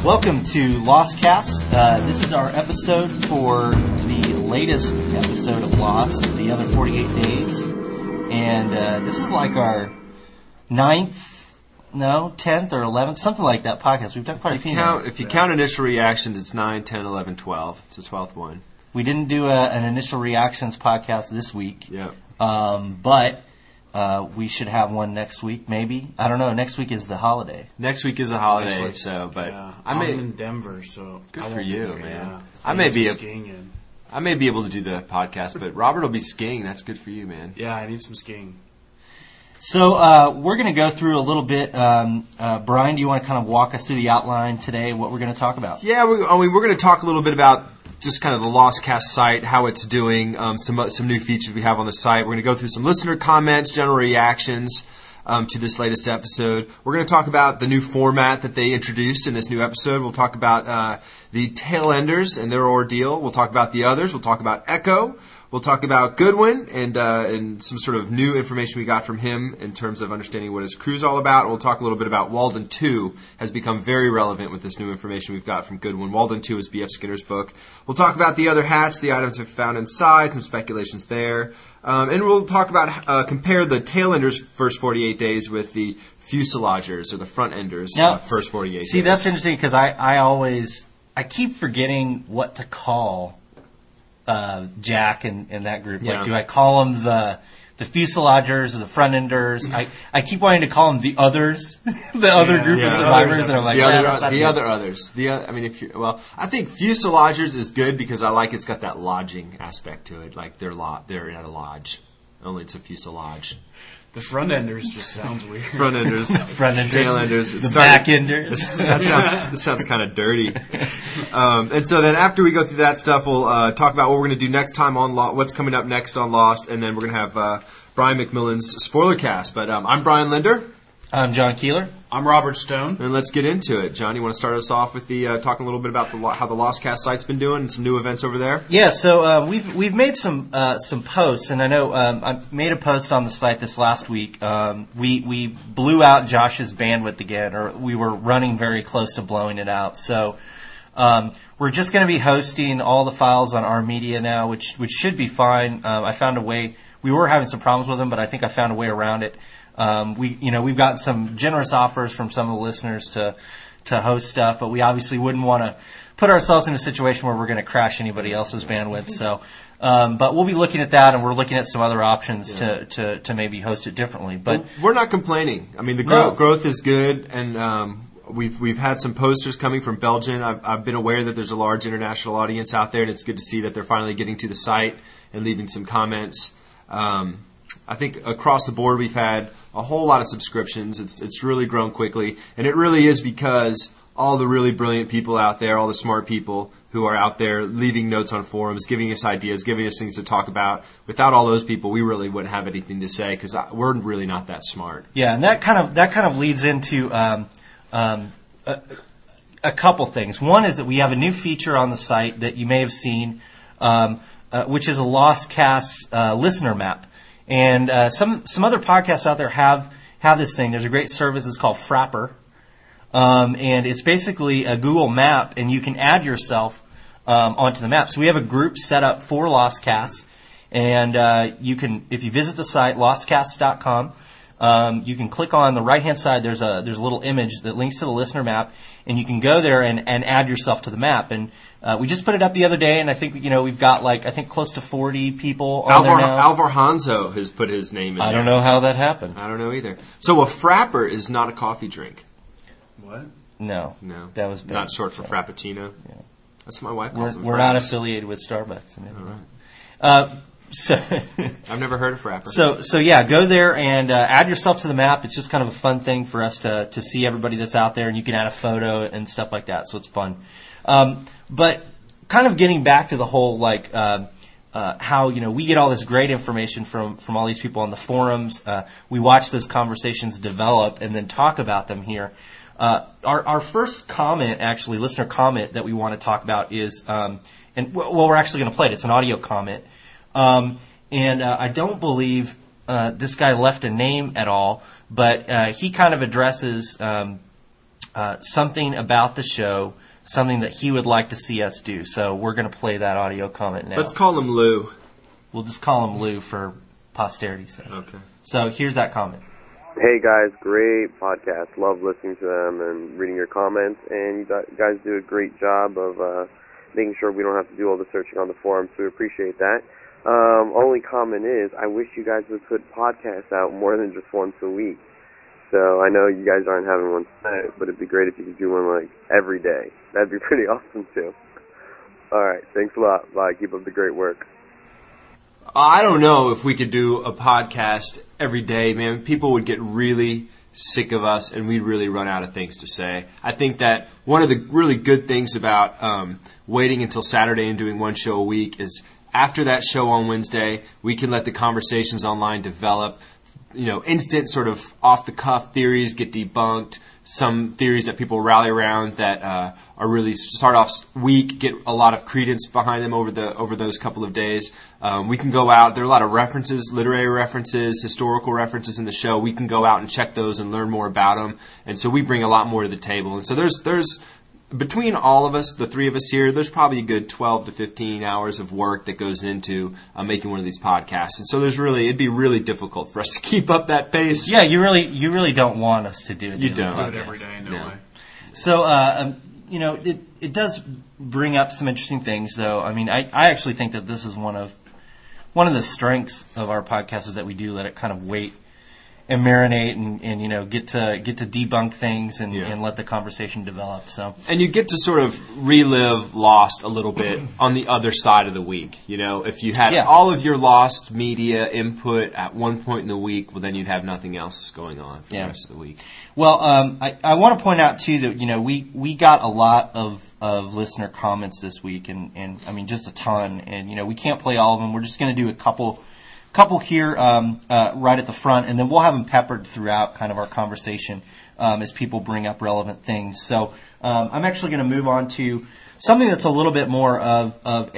Welcome to Lost Cast. This is our episode for the latest episode of Lost, the other 48 days. And this is like our 10th or 11th, something like that podcast. We've done quite a few. If you count initial reactions, it's 9, 10, 11, 12. It's the 12th one. We didn't do an initial reactions podcast this week. Yeah. But we should have one next week, maybe. I don't know. Next week is the holiday. Next week is a holiday, but I'm in Denver, so good for you, man. Yeah. I may be able to do the podcast, but Robert will be skiing. That's good for you, man. Yeah, I need some skiing. So we're going to go through a little bit. Brian, do you want to kind of walk us through the outline today, what we're going to talk about? Yeah, we're going to talk a little bit about just kind of the Lost Cast site, how it's doing, some new features we have on the site. We're going to go through some listener comments, general reactions to this latest episode. We're going to talk about the new format that they introduced in this new episode. We'll talk about the Tailenders and their ordeal. We'll talk about the others. We'll talk about Echo. We'll talk about Goodwin and some sort of new information we got from him in terms of understanding what his crew's all about. We'll talk a little bit about Walden 2 has become very relevant with this new information we've got from Goodwin. Walden 2 is B.F. Skinner's book. We'll talk about the other hatch, the items we've found inside, some speculations there. And we'll talk about compare the Tailenders' first 48 days with the Fuselagers or the Front Enders' first 48 days. See, that's interesting because I keep forgetting what to call Jack and that group. Yeah. Like, do I call them the Fuselagers or the Front Enders? I keep wanting to call them the others, the other group of survivors, and I'm like, the other others. I think Fuselagers is good because I like it's got that lodging aspect to it. Like they're in a lodge, only it's a fuselage. The Front Enders just sounds weird. Front Enders, Tail Enders, the Back Enders. That sounds kind of dirty. And so then after we go through that stuff, we'll talk about what we're going to do next time on what's coming up next on Lost, and then we're going to have Brian McMillan's spoiler cast. But I'm Brian Linder. I'm John Keeler. I'm Robert Stone. And let's get into it. John, you want to start us off with the talking a little bit about how the Lost Cast site's been doing and some new events over there? Yeah, so we've made some posts, and I know I made a post on the site this last week. We blew out Josh's bandwidth again, or we were running very close to blowing it out. So we're just going to be hosting all the files on our media now, which should be fine. I found a way. We were having some problems with them, but I think I found a way around it. We've got some generous offers from some of the listeners to host stuff, but we obviously wouldn't want to put ourselves in a situation where we're going to crash anybody else's bandwidth. So, but we'll be looking at that, and we're looking at some other options to maybe host it differently. But we're not complaining. I mean, the growth is good, and we've had some posters coming from Belgium. I've been aware that there's a large international audience out there, and it's good to see that they're finally getting to the site and leaving some comments. I think across the board we've had a whole lot of subscriptions. It's really grown quickly, and it really is because all the really brilliant people out there, all the smart people who are out there leaving notes on forums, giving us ideas, giving us things to talk about. Without all those people, we really wouldn't have anything to say because we're really not that smart. Yeah, and that kind of leads into a couple things. One is that we have a new feature on the site that you may have seen, which is a Lost Cast listener map. And some other podcasts out there have this thing. There's a great service. It's called Frapper. And it's basically a Google map, and you can add yourself onto the map. So we have a group set up for Lost Casts. And you can, if you visit the site, lostcasts.com, you can click on the right-hand side. There's a little image that links to the listener map, and you can go there and add yourself to the map. And we just put it up the other day, and I think we've got close to 40 people on there now. Alvar Hanzo has put his name in there. I don't know how that happened. I don't know either. So a frapper is not a coffee drink. What? No. That was bad. Not short for frappuccino. Yeah. That's what my wife calls them. We're not affiliated with Starbucks. All right. So I've never heard of Frapper. So yeah, go there and add yourself to the map. It's just kind of a fun thing for us to see everybody that's out there, and you can add a photo and stuff like that. So it's fun. But kind of getting back to the whole how we get all this great information from all these people on the forums. We watch those conversations develop and then talk about them here. Our first comment, actually, listener comment that we want to talk about is, we're actually going to play it. It's an audio comment. I don't believe this guy left a name at all, but he kind of addresses something about the show, something that he would like to see us do. So we're going to play that audio comment now. Let's call him Lou. We'll just call him Lou for posterity's sake. Okay. So here's that comment. Hey guys, great podcast. Love listening to them and reading your comments. And you guys do a great job of making sure we don't have to do all the searching on the forums, so we appreciate that. Only comment is, I wish you guys would put podcasts out more than just once a week. So I know you guys aren't having one tonight, but it'd be great if you could do one like every day. That'd be pretty awesome too. All right, thanks a lot. Bye. Keep up the great work. I don't know if we could do a podcast every day, man. People would get really sick of us, and we'd really run out of things to say. I think that one of the really good things about waiting until Saturday and doing one show a week is after that show on Wednesday, we can let the conversations online develop. Instant sort of off-the-cuff theories get debunked. Some theories that people rally around that are really start off weak get a lot of credence behind them over those couple of days. We can go out. There are a lot of references, literary references, historical references in the show. We can go out and check those and learn more about them. And so we bring a lot more to the table. And so there's between all of us, the three of us here, there's probably a good 12 to 15 hours of work that goes into making one of these podcasts. And so it'd be really difficult for us to keep up that pace. Yeah, you really don't want us to do it. You don't. Do it every day, no way. So, it does bring up some interesting things, though. I mean, I actually think that this is one of the strengths of our podcast is that we do let it kind of wait and marinate and get to debunk things and let the conversation develop. So, and you get to sort of relive Lost a little bit on the other side of the week. If you had all of your Lost media input at one point in the week, well, then you'd have nothing else going on for the rest of the week. Well, I want to point out too that we got a lot of listener comments this week, and I mean just a ton, and we can't play all of them. We're just going to do a couple here right at the front, and then we'll have them peppered throughout kind of our conversation as people bring up relevant things. So I'm actually going to move on to something that's a little bit more of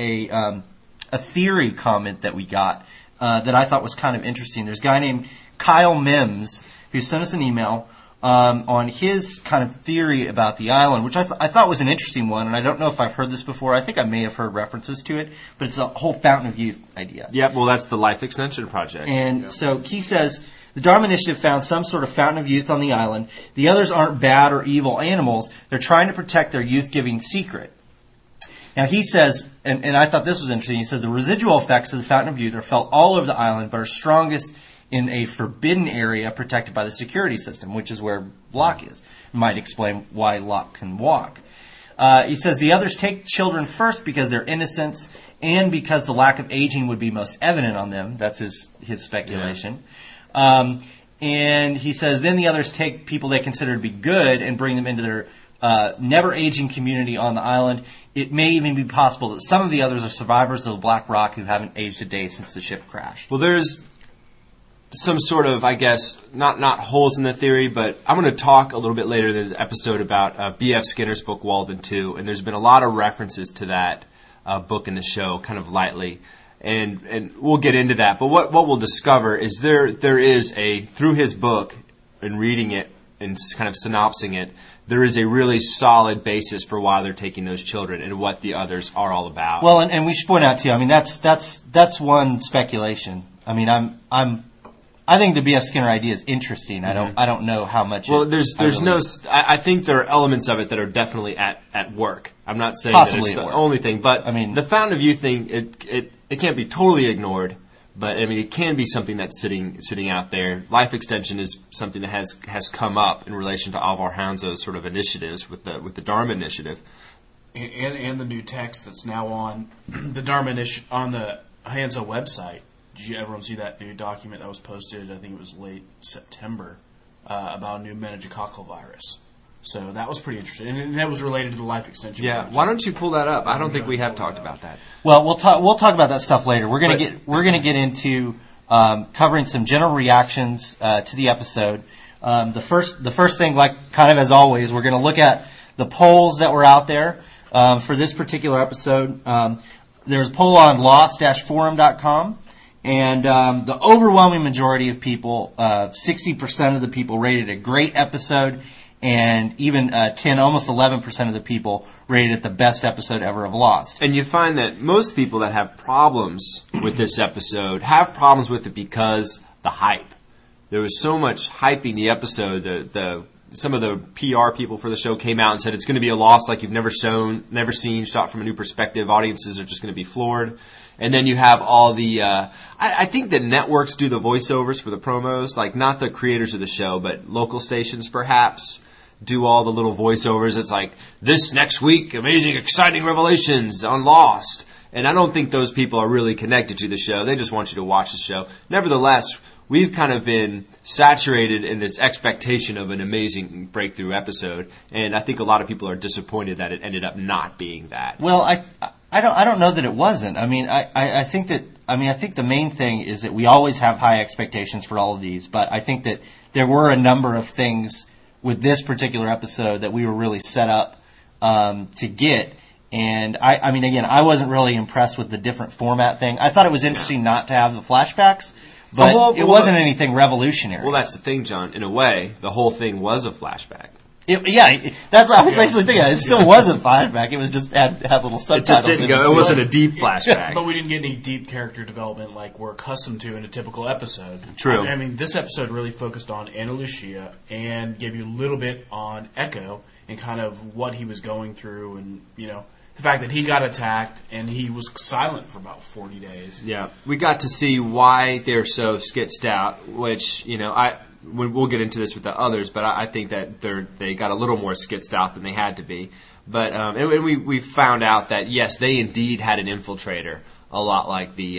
a theory comment that we got that I thought was kind of interesting. There's a guy named Kyle Mims who sent us an email on his kind of theory about the island, which I thought was an interesting one, and I don't know if I've heard this before. I think I may have heard references to it, but it's a whole Fountain of Youth idea. Yeah, well, that's the Life Extension Project. And so he says, the Dharma Initiative found some sort of Fountain of Youth on the island. The others aren't bad or evil animals. They're trying to protect their youth-giving secret. Now he says, and I thought this was interesting, he says the residual effects of the Fountain of Youth are felt all over the island, but are strongest in a forbidden area protected by the security system, which is where Locke is. Might explain why Locke can walk. He says the others take children first because they're innocents and because the lack of aging would be most evident on them. That's his speculation. Yeah. And he says then the others take people they consider to be good and bring them into their never-aging community on the island. It may even be possible that some of the others are survivors of the Black Rock who haven't aged a day since the ship crashed. Well, there's some sort of, I guess, not holes in the theory, but I'm going to talk a little bit later in the episode about B.F. Skinner's book, Walden 2, and there's been a lot of references to that book in the show, kind of lightly, and we'll get into that. But what we'll discover is there is through his book, and reading it and kind of synopsing it, there is a really solid basis for why they're taking those children and what the others are all about. Well, and we should point out too, I mean, that's one speculation. I mean, I think the B.F. Skinner idea is interesting. Mm-hmm. I don't know how much. Well, I think there are elements of it that are definitely at work. I'm not saying possibly that it's the only thing, but I mean, the Fountain of Youth thing, it can't be totally ignored. But I mean, it can be something that's sitting out there. Life extension is something that has come up in relation to Alvar Hanzo's sort of initiatives with the Dharma Initiative, and the new text that's now on the Dharma on the Hanzo website. Did everyone see that new document that was posted? I think it was late September about a new meningococcal virus. So that was pretty interesting, and that was related to the life extension. Yeah, project. Why don't you pull that up? I don't think we have talked about that. Well, we'll talk about that stuff later. We're gonna get into covering some general reactions to the episode. The first thing, like kind of as always, we're gonna look at the polls that were out there for this particular episode. There's a poll on lost-forum.com. And the overwhelming majority of people, 60% of the people rated a great episode, and even 10, almost 11% of the people rated it the best episode ever of Lost. And you find that most people that have problems with this episode have problems with it because the hype. There was so much hyping the episode. Some of the PR people for the show came out and said it's going to be a Lost like you've never seen, shot from a new perspective. Audiences are just going to be floored. And then you have all the, I think the networks do the voiceovers for the promos, like not the creators of the show, but local stations perhaps do all the little voiceovers. It's like, this next week, amazing, exciting revelations on Lost. And I don't think those people are really connected to the show. They just want you to watch the show. Nevertheless, we've kind of been saturated in this expectation of an amazing breakthrough episode. And I think a lot of people are disappointed that it ended up not being that. Well, I don't know that it wasn't. I mean, I think the main thing is that we always have high expectations for all of these, but I think that there were a number of things with this particular episode that we were really set up to get. And I mean, again, I wasn't really impressed with the different format thing. I thought it was interesting not to have the flashbacks, but it wasn't anything revolutionary. Well, that's the thing, John. In a way, the whole thing was a flashback. That's what I was actually thinking. It still wasn't flashback. It was just had little subtitles. It just didn't go. It wasn't a deep flashback. But we didn't get any deep character development like we're accustomed to in a typical episode. True. I mean, this episode really focused on Ana Lucia and gave you a little bit on Echo and kind of what he was going through, and the fact that he got attacked and he was silent for about 40 days. Yeah, we got to see why they're so skitsed out, which we'll get into this with the others, but I think that they got a little more skitsed out than they had to be. But and we found out that yes, they indeed had an infiltrator, a lot like the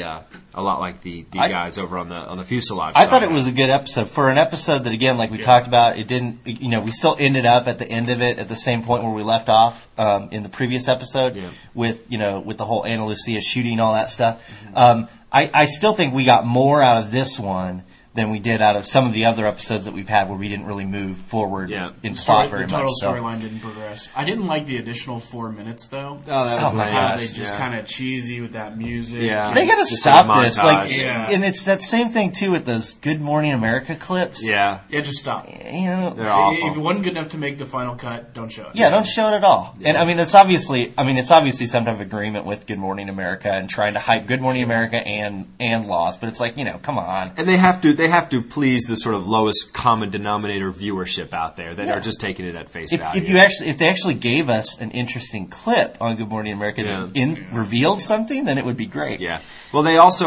guys over on the fuselage. I thought it was a good episode for an episode that, again, like we talked about, it didn't. We still ended up at the end of it at the same point where we left off in the previous episode with the whole Ana Lucia shooting, all that stuff. Mm-hmm. I still think we got more out of this one than we did out of some of the other episodes that we've had where we didn't really move forward in plot very much. The total storyline didn't progress. I didn't like the additional 4 minutes, though. Oh, that was nice. How they just kind of cheesy with that music. Yeah. They got to stop this. And it's that same thing, too, with those Good Morning America clips. Yeah. Yeah, just stop. They're awful. If it wasn't good enough to make the final cut, don't show it. Yeah, don't show it at all. Yeah. And I mean, it's obviously some type of agreement with Good Morning America and trying to hype Good Morning America and Lost, but it's like, come on. And they have to please the sort of lowest common denominator viewership out there that are just taking it at face value. If they actually gave us an interesting clip on Good Morning America that revealed something, then it would be great. Yeah. Well, they also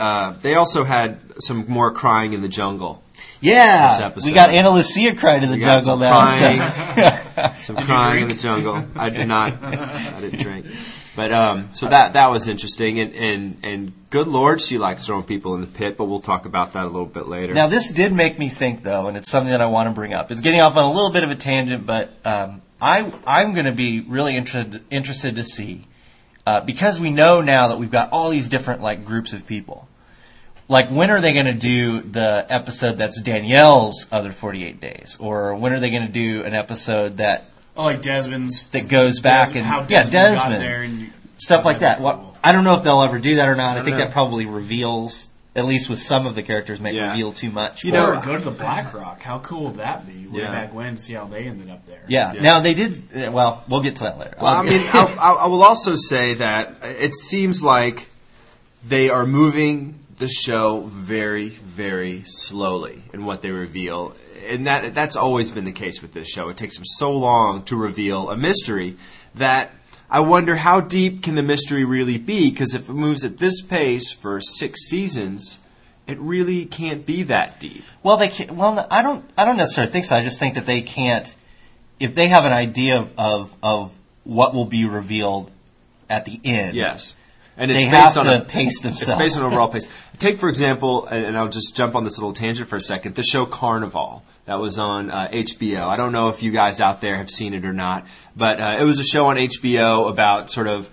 had some more crying in the jungle. Yeah, we got Ana Lucia crying in the jungle now. Some crying in the jungle. I didn't drink. But so that was interesting, and good Lord, she likes throwing people in the pit. But we'll talk about that a little bit later. Now, this did make me think, though, and it's something that I want to bring up. It's getting off on a little bit of a tangent, but I'm going to be really interested to see because we know now that we've got all these different groups of people. When are they going to do the episode that's Danielle's other 48 days, or when are they going to do an episode that? Oh, like Desmond's. That goes back Desmond got there and stuff like that. Well, I don't know if they'll ever do that or not. I think that probably reveals, at least with some of the characters, may reveal too much. Or go to the Black Rock. How cool would that be? Way back when, see how they ended up there. Yeah. Now they did. Well, we'll get to that later. Well, I will also say that it seems like they are moving the show very, very slowly in what they reveal. And that's always been the case with this show. It takes them so long to reveal a mystery that I wonder how deep can the mystery really be? Because if it moves at this pace for 6 seasons, it really can't be that deep. Well, they can't. Well, I don't necessarily think so. I just think that they can't. If they have an idea of what will be revealed at the end, yes. And it's they based have on to pace themselves. It's based on overall pace. Take, for example, and I'll just jump on this little tangent for a second, the show Carnival that was on HBO. I don't know if you guys out there have seen it or not, but it was a show on HBO about sort of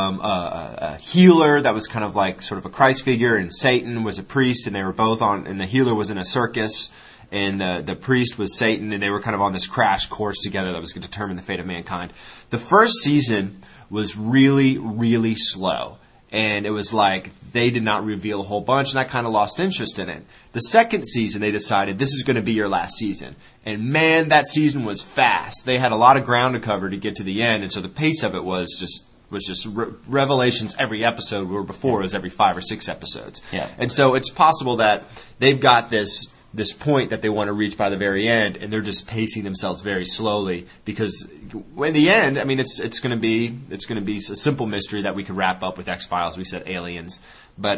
a healer that was kind of like sort of a Christ figure, and Satan was a priest, and they were both on, and the healer was in a circus, and the priest was Satan, and they were kind of on this crash course together that was going to determine the fate of mankind. The first season was really, really slow. and it was like they did not reveal a whole bunch, and I kind of lost interest in it. The second season, they decided this is going to be your last season. And man, that season was fast. They had a lot of ground to cover to get to the end, and so the pace of it was just revelations every episode, where before it was every 5 or 6 episodes. Yeah. And so it's possible that they've got this point that they want to reach by the very end, and they're just pacing themselves very slowly, because in the end, I mean, it's going to be a simple mystery that we could wrap up with X-Files. We said aliens, but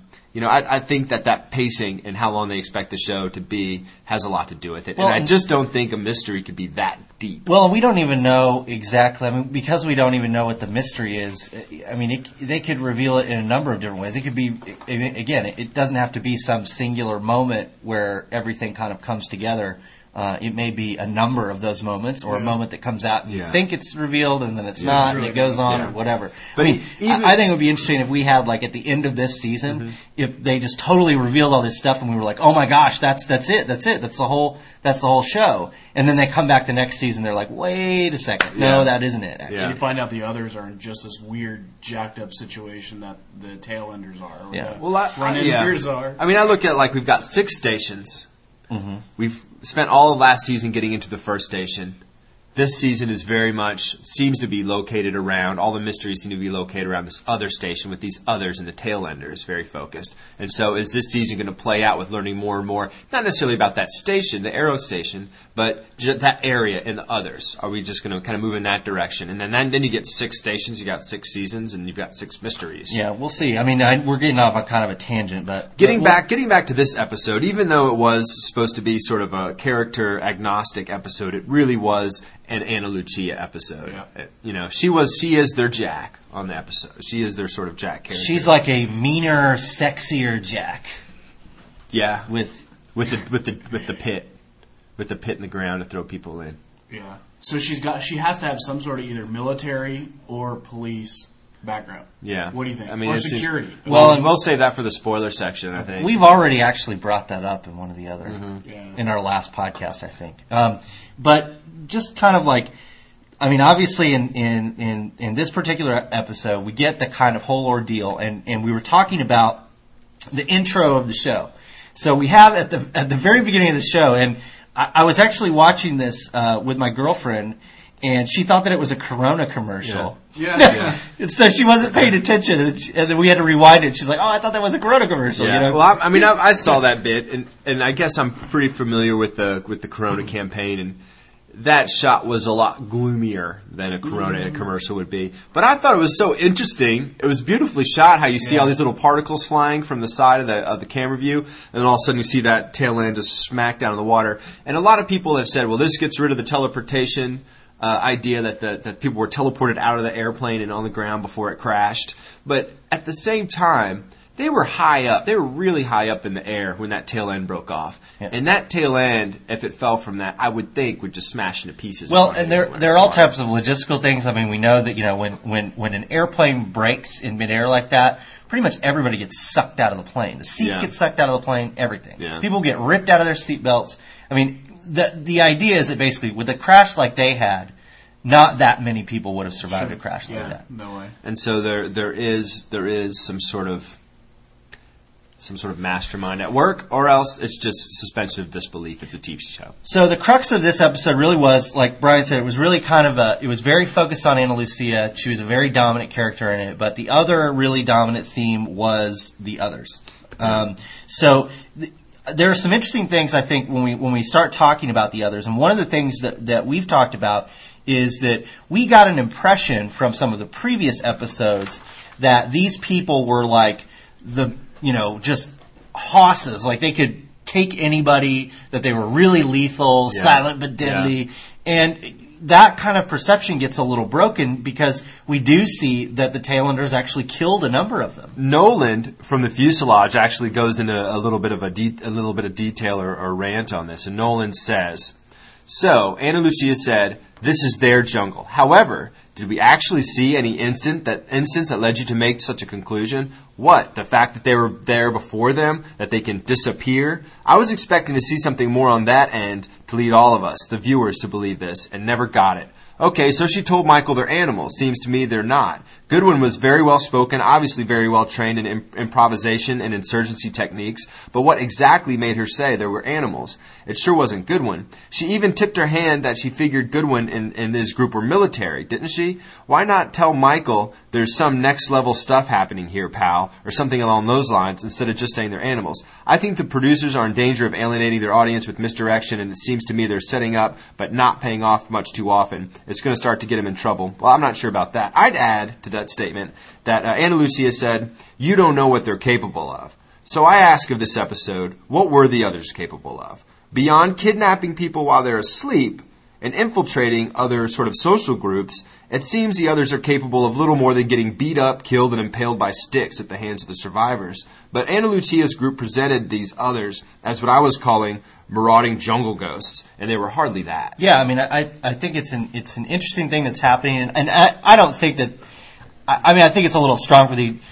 I think that pacing and how long they expect the show to be has a lot to do with it. Well, and I just don't think a mystery could be that deep. Well, we don't even know exactly. I mean, because we don't even know what the mystery is. I mean, they could reveal it in a number of different ways. It could be, again, it doesn't have to be some singular moment where everything kind of comes together. It may be a number of those moments, or a moment that comes out and you think it's revealed and then it's not, and it goes on, or whatever. But I think it would be interesting if we had, like, at the end of this season, if they just totally revealed all this stuff and we were like, oh my gosh, that's it, that's the whole show. And then they come back the next season, they're like, wait a second, no, that isn't it, actually. You find out the others are in just this weird, jacked up situation that the tail enders are. Or the front enders are. I mean, I look at, like, we've got 6 stations. We've spent all of last season getting into the first station. This season is very much, seems to be located around, all the mysteries seem to be located around this other station with these others, and the tail ender is very focused. And so is this season going to play out with learning more and more, not necessarily about that station, the Arrow station, but that area and the others? Are we just going to kind of move in that direction? And then you get 6 stations, you got 6 seasons, and you've got 6 mysteries. Yeah, we'll see. I mean, we're getting off on kind of a tangent, but... Getting back to this episode, even though it was supposed to be sort of a character agnostic episode, it really was an Ana Lucia episode. Yeah. She is their Jack on the episode. She is their sort of Jack character. She's like a meaner, sexier Jack. Yeah, with the pit in the ground to throw people in. Yeah. So she has to have some sort of either military or police background. Yeah. What do you think? I mean, or security. We'll save that for the spoiler section, I think. We've already actually brought that up in one of the other in our last podcast, I think. But just kind of like, I mean, obviously in this particular episode, we get the kind of whole ordeal, and we were talking about the intro of the show. So we have at the very beginning of the show, and I was actually watching this with my girlfriend, and she thought that it was a Corona commercial. Yeah. And so she wasn't paying attention, and then we had to rewind it. She's like, "Oh, I thought that was a Corona commercial." Yeah. Well, I saw that bit, and I guess I'm pretty familiar with the Corona campaign, and that shot was a lot gloomier than a Corona commercial would be. But I thought it was so interesting. It was beautifully shot, how you see all these little particles flying from the side of the camera view, and then all of a sudden you see that tail end just smack down in the water. And a lot of people have said, well, this gets rid of the teleportation idea that people were teleported out of the airplane and on the ground before it crashed. But at the same time, they were high up. They were really high up in the air when that tail end broke off. Yeah. And that tail end, if it fell from that, I would think would just smash into pieces. Well, and there are all types of logistical things. I mean, we know that, when an airplane breaks in midair like that, pretty much everybody gets sucked out of the plane. The seats get sucked out of the plane, everything. Yeah. People get ripped out of their seatbelts. I mean, the idea is that basically with a crash like they had, not that many people would have survived a crash like that. No way. And so there is some sort of mastermind at work, or else it's just suspension of disbelief. It's a TV show. So the crux of this episode really was, like Brian said, it was really it was very focused on Ana Lucia. She was a very dominant character in it, but the other really dominant theme was the others. There are some interesting things, I think, when we start talking about the others, and one of the things that we've talked about is that we got an impression from some of the previous episodes that these people were like just hosses, like they could take anybody, that they were really lethal, silent but deadly, and that kind of perception gets a little broken because we do see that the Tailenders actually killed a number of them. Nolan from the fuselage actually goes into a little bit of detail or rant on this, and Nolan says, "So Ana Lucia said, 'This is their jungle.' However, did we actually see any instance that led you to make such a conclusion? What? The fact that they were there before them? That they can disappear? I was expecting to see something more on that end to lead all of us, the viewers, to believe this, and never got it. Okay, so she told Michael they're animals. Seems to me they're not. Goodwin was very well spoken, obviously very well trained in improvisation and insurgency techniques, but what exactly made her say there were animals? It sure wasn't Goodwin. She even tipped her hand that she figured Goodwin and his group were military, didn't she? Why not tell Michael there's some next level stuff happening here, pal, or something along those lines, instead of just saying they're animals? I think the producers are in danger of alienating their audience with misdirection, and it seems to me they're setting up but not paying off much too often. It's going to start to get them in trouble. Well, I'm not sure about that. I'd add to that statement that Ana Lucia said, "You don't know what they're capable of." So I ask of this episode, what were the others capable of? Beyond kidnapping people while they're asleep and infiltrating other sort of social groups, it seems the others are capable of little more than getting beat up, killed, and impaled by sticks at the hands of the survivors. But Ana Lucia's group presented these others as what I was calling marauding jungle ghosts, and they were hardly that. Yeah, I mean, I think it's an interesting thing that's happening, and I don't think that. I mean, I think it's a little strong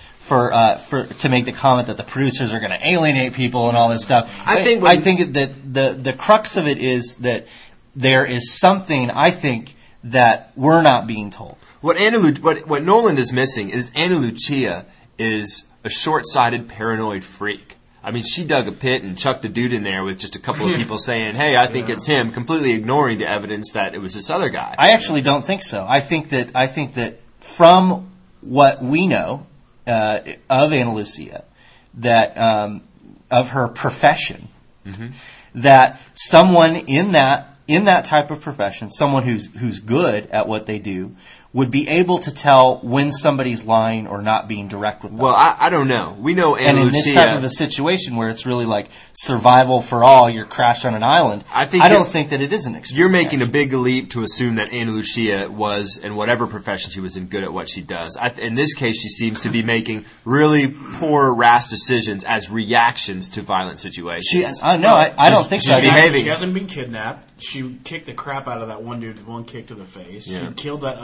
to make the comment that the producers are going to alienate people and all this stuff. I think that the crux of it is that there is something, I think, that we're not being told. What Nolan is missing is Ana Lucia is a short-sighted, paranoid freak. I mean, she dug a pit and chucked a dude in there with just a couple of people saying, "Hey, I think it's him," completely ignoring the evidence that it was this other guy. I actually don't think so. I think that from what we know of Ana Lucia, that of her profession, that someone in that type of profession, someone who's good at what they do, would be able to tell when somebody's lying or not being direct with them. Well, I don't know. We know Ana Lucia. And in this type of a situation where it's really like survival for all, you're crashed on an island, I don't think that it is an extreme. You're making a big leap to assume that Ana Lucia was, in whatever profession she was in, good at what she does. In this case, she seems to be making really poor, rash decisions as reactions to violent situations. I don't think so. She hasn't been kidnapped. She kicked the crap out of that one dude with one kick to the face. Yeah. She killed that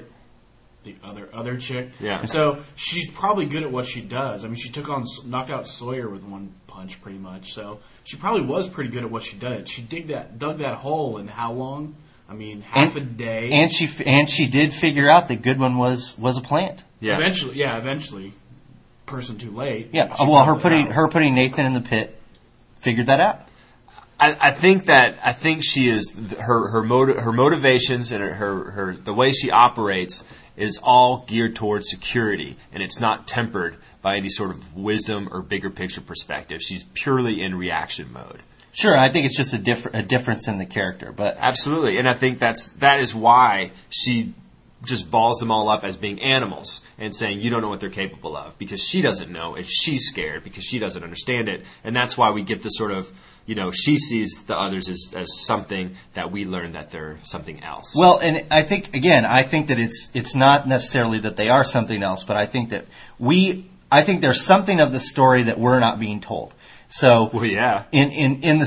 other chick. Yeah. So she's probably good at what she does. I mean, she knocked out Sawyer with one punch, pretty much. So she probably was pretty good at what she did. She dug that hole in how long? I mean, half a day. And she did figure out that Goodwin was a plant. Yeah. Eventually. Person too late. Yeah. Well, her putting Nathan in the pit figured that out. I think she is her motivations and her the way she operates is all geared towards security, and it's not tempered by any sort of wisdom or bigger picture perspective. She's purely in reaction mode. Sure, I think it's just a difference in the character, but absolutely, and I think that is why she just balls them all up as being animals and saying you don't know what they're capable of, because she doesn't know and she's scared because she doesn't understand it, and that's why we get the sort of, she sees the others as something that we learn that they're something else. Well, and I think that it's not necessarily that they are something else, but I think there's something of the story that we're not being told. So, well, yeah. In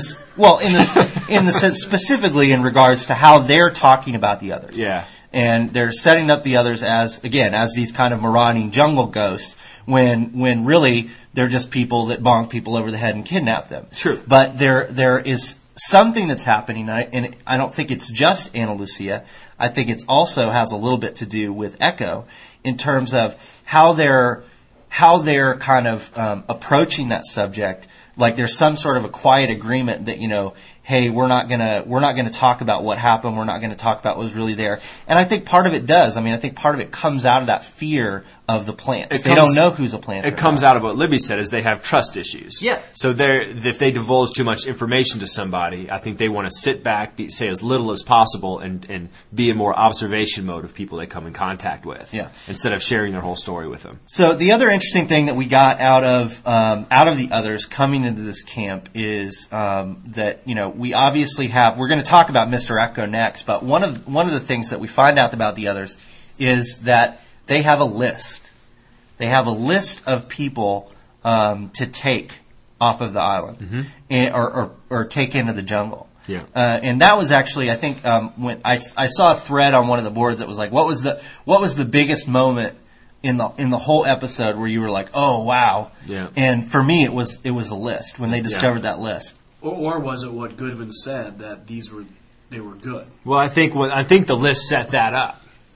the sense specifically in regards to how they're talking about the others. Yeah. And they're setting up the others as these kind of marauding jungle ghosts, when really they're just people that bonk people over the head and kidnap them. True. But there is something that's happening, and I don't think it's just Ana Lucia. I think it also has a little bit to do with Echo in terms of how they're kind of approaching that subject. Like there's some sort of a quiet agreement that, hey, we're not gonna talk about what happened. We're not gonna talk about what was really there. And I think part of it does. I mean, I think part of it comes out of that fear of the plants. They don't know who's a plant. It comes out of what Libby said, is they have trust issues. Yeah. So if they divulge too much information to somebody, I think they want to sit back, say as little as possible, and be in more observation mode of people they come in contact with. Yeah. Instead of sharing their whole story with them. So the other interesting thing that we got out of the others coming into this camp is that we obviously we're going to talk about Mr. Echo next, but one of the things that we find out about the others is that they have a list. They have a list of people to take off of the island, or take into the jungle. Yeah. And that was actually, I think, when I saw a thread on one of the boards that was like, what was the biggest moment in the whole episode where you were like, oh wow. Yeah. And for me, it was a list when they discovered that list. Or was it what Goodwin said, that they were good? Well, I think the list set that up.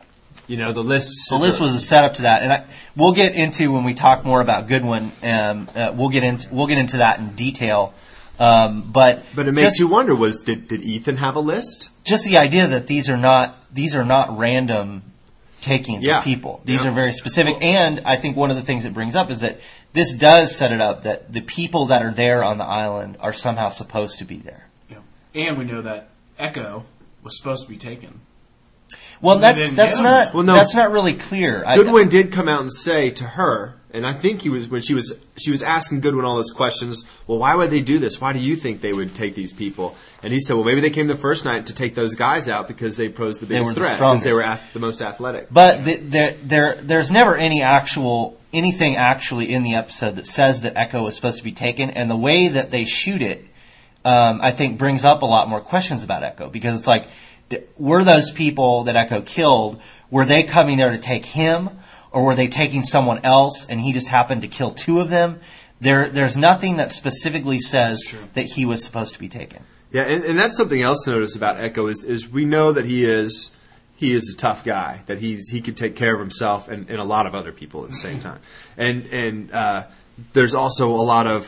The list. The list was a setup to that, and we'll get into when we talk more about Goodwin. We'll get into that in detail. But it makes you wonder: did Ethan have a list? Just the idea that these are not random takings of people. These are very specific, and I think one of the things it brings up is that this does set it up that the people that are there on the island are somehow supposed to be there. Yeah. And we know that Echo was supposed to be taken. Well, that's not really clear. Goodwin did come out and say to her, and I think he was when she was asking Goodwin all those questions. Well, why would they do this? Why do you think they would take these people? And he said, well, maybe they came the first night to take those guys out because they posed the biggest threat because they were the most athletic. But there's never anything actually in the episode that says that Echo was supposed to be taken, and the way that they shoot it, I think, brings up a lot more questions about Echo because it's like, were those people that Echo killed, were they coming there to take him, or were they taking someone else and he just happened to kill two of them? There's nothing that specifically says that he was supposed to be taken. Yeah, and that's something else to notice about Echo is we know that he is a tough guy, that he could take care of himself and a lot of other people at the same time. And there's also a lot of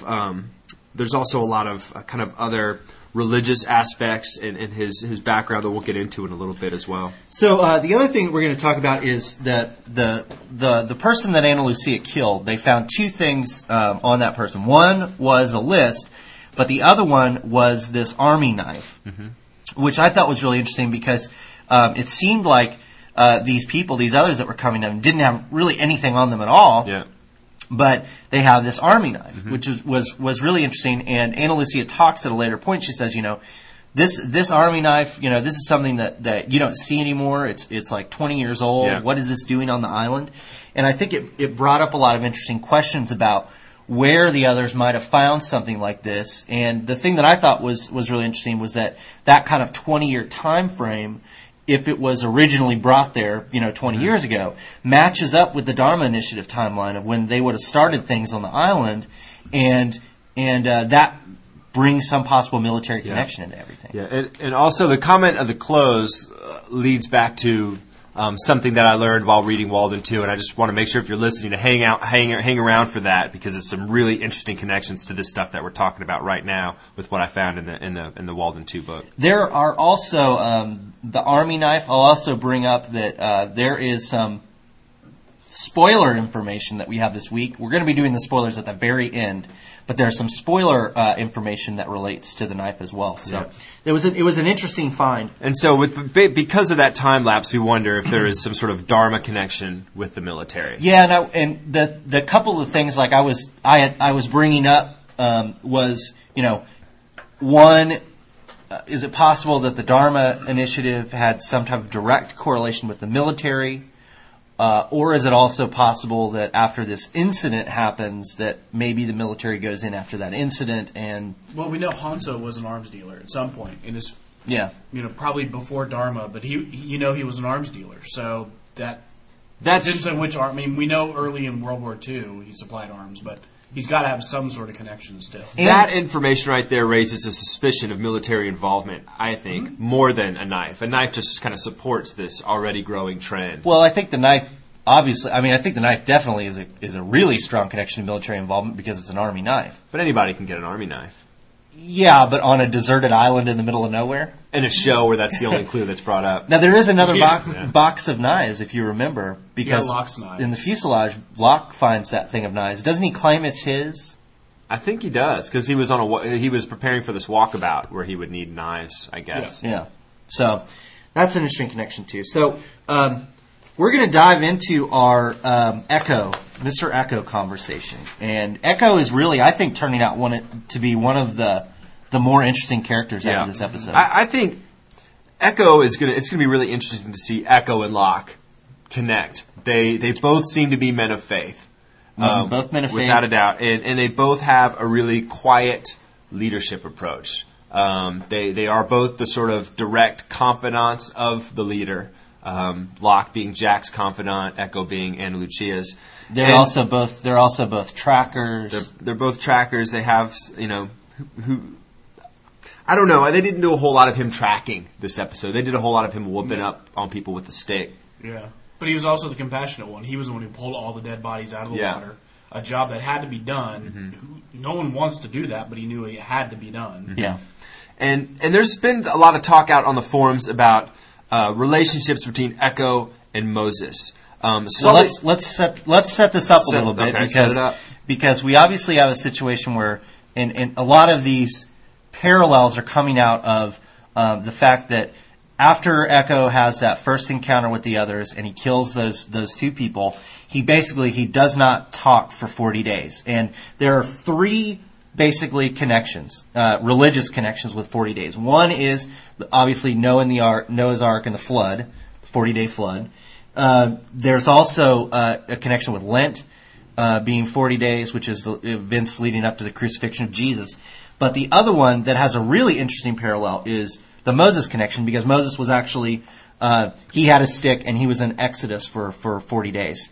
kind of other religious aspects in his background that we'll get into in a little bit as well. So the other thing we're going to talk about is that the person that Ana Lucia killed, they found two things on that person. One was a list, but the other one was this army knife, which I thought was really interesting because it seemed like these others that were coming to them, didn't have really anything on them at all. Yeah. But they have this army knife, which was really interesting. And Ana Lucia talks at a later point. She says, this army knife, this is something that you don't see anymore. It's like 20 years old. Yeah. What is this doing on the island? And I think it brought up a lot of interesting questions about where the others might have found something like this. And the thing that I thought was really interesting was that kind of 20-year time frame, if it was originally brought there, 20 years ago, matches up with the Dharma Initiative timeline of when they would have started things on the island, and that brings some possible military connection into everything. Yeah, and also the comment of the close leads back to something that I learned while reading Walden 2, and I just want to make sure if you're listening to hang around for that because it's some really interesting connections to this stuff that we're talking about right now with what I found in the Walden 2 book. There are also the army knife. I'll also bring up that there is some spoiler information that we have this week. We're going to be doing the spoilers at the very end, but there's some spoiler information that relates to the knife as well. So it was an interesting find. And so because of that time lapse, we wonder if there is some sort of Dharma connection with the military. Yeah, and the couple of things like I was bringing up was one. Is it possible that the Dharma Initiative had some type of direct correlation with the military? Or is it also possible that after this incident happens, that maybe the military goes in after that incident and... Well, we know Hanzo was an arms dealer at some point in his... Yeah. Probably before Dharma, but he was an arms dealer. So that's... Didn't say which arm. I mean, we know early in World War II he supplied arms, but he's got to have some sort of connection still. And that information right there raises a suspicion of military involvement, I think, more than a knife. A knife just kind of supports this already growing trend. Well, I think the knife, obviously, I think the knife definitely is a really strong connection to military involvement because it's an army knife. But anybody can get an army knife. Yeah, but on a deserted island in the middle of nowhere? In a show where that's the only clue that's brought up. Now, there is another box of knives, if you remember, because Locke's knives. in the fuselage, Locke finds that thing of knives. Doesn't he claim it's his? I think he does, because he was preparing for this walkabout where he would need knives, I guess. Yeah. So, that's an interesting connection, too. So, we're going to dive into our Echo, Mr. Echo conversation. And Echo is really, I think, turning out to be one of the more interesting characters out of this episode. I think Echo it's going to be really interesting to see Echo and Locke connect. They both seem to be men of faith. Both men of faith. Without a doubt. And they both have a really quiet leadership approach. They are both the sort of direct confidants of the leader. Locke being Jack's confidant, Echo being Ana Lucia's. They're also both trackers. They're both trackers. They have, who I don't know. They didn't do a whole lot of him tracking this episode. They did a whole lot of him whooping up on people with the stick. Yeah. But he was also the compassionate one. He was the one who pulled all the dead bodies out of the water. A job that had to be done. No one wants to do that, but he knew it had to be done. Yeah. And there's been a lot of talk out on the forums about relationships between Echo and Moses. So let's set this up a little bit, because we obviously have a situation where and a lot of these parallels are coming out of the fact that after Echo has that first encounter with the others and he kills those two people, he does not talk for 40 days. And there are three basically connections, religious connections with 40 days. One is obviously Noah's Ark and the flood, 40-day flood. There's also a connection with Lent, being 40 days, which is the events leading up to the crucifixion of Jesus. But the other one that has a really interesting parallel is the Moses connection, because Moses was actually, he had a stick and he was in Exodus for 40 days.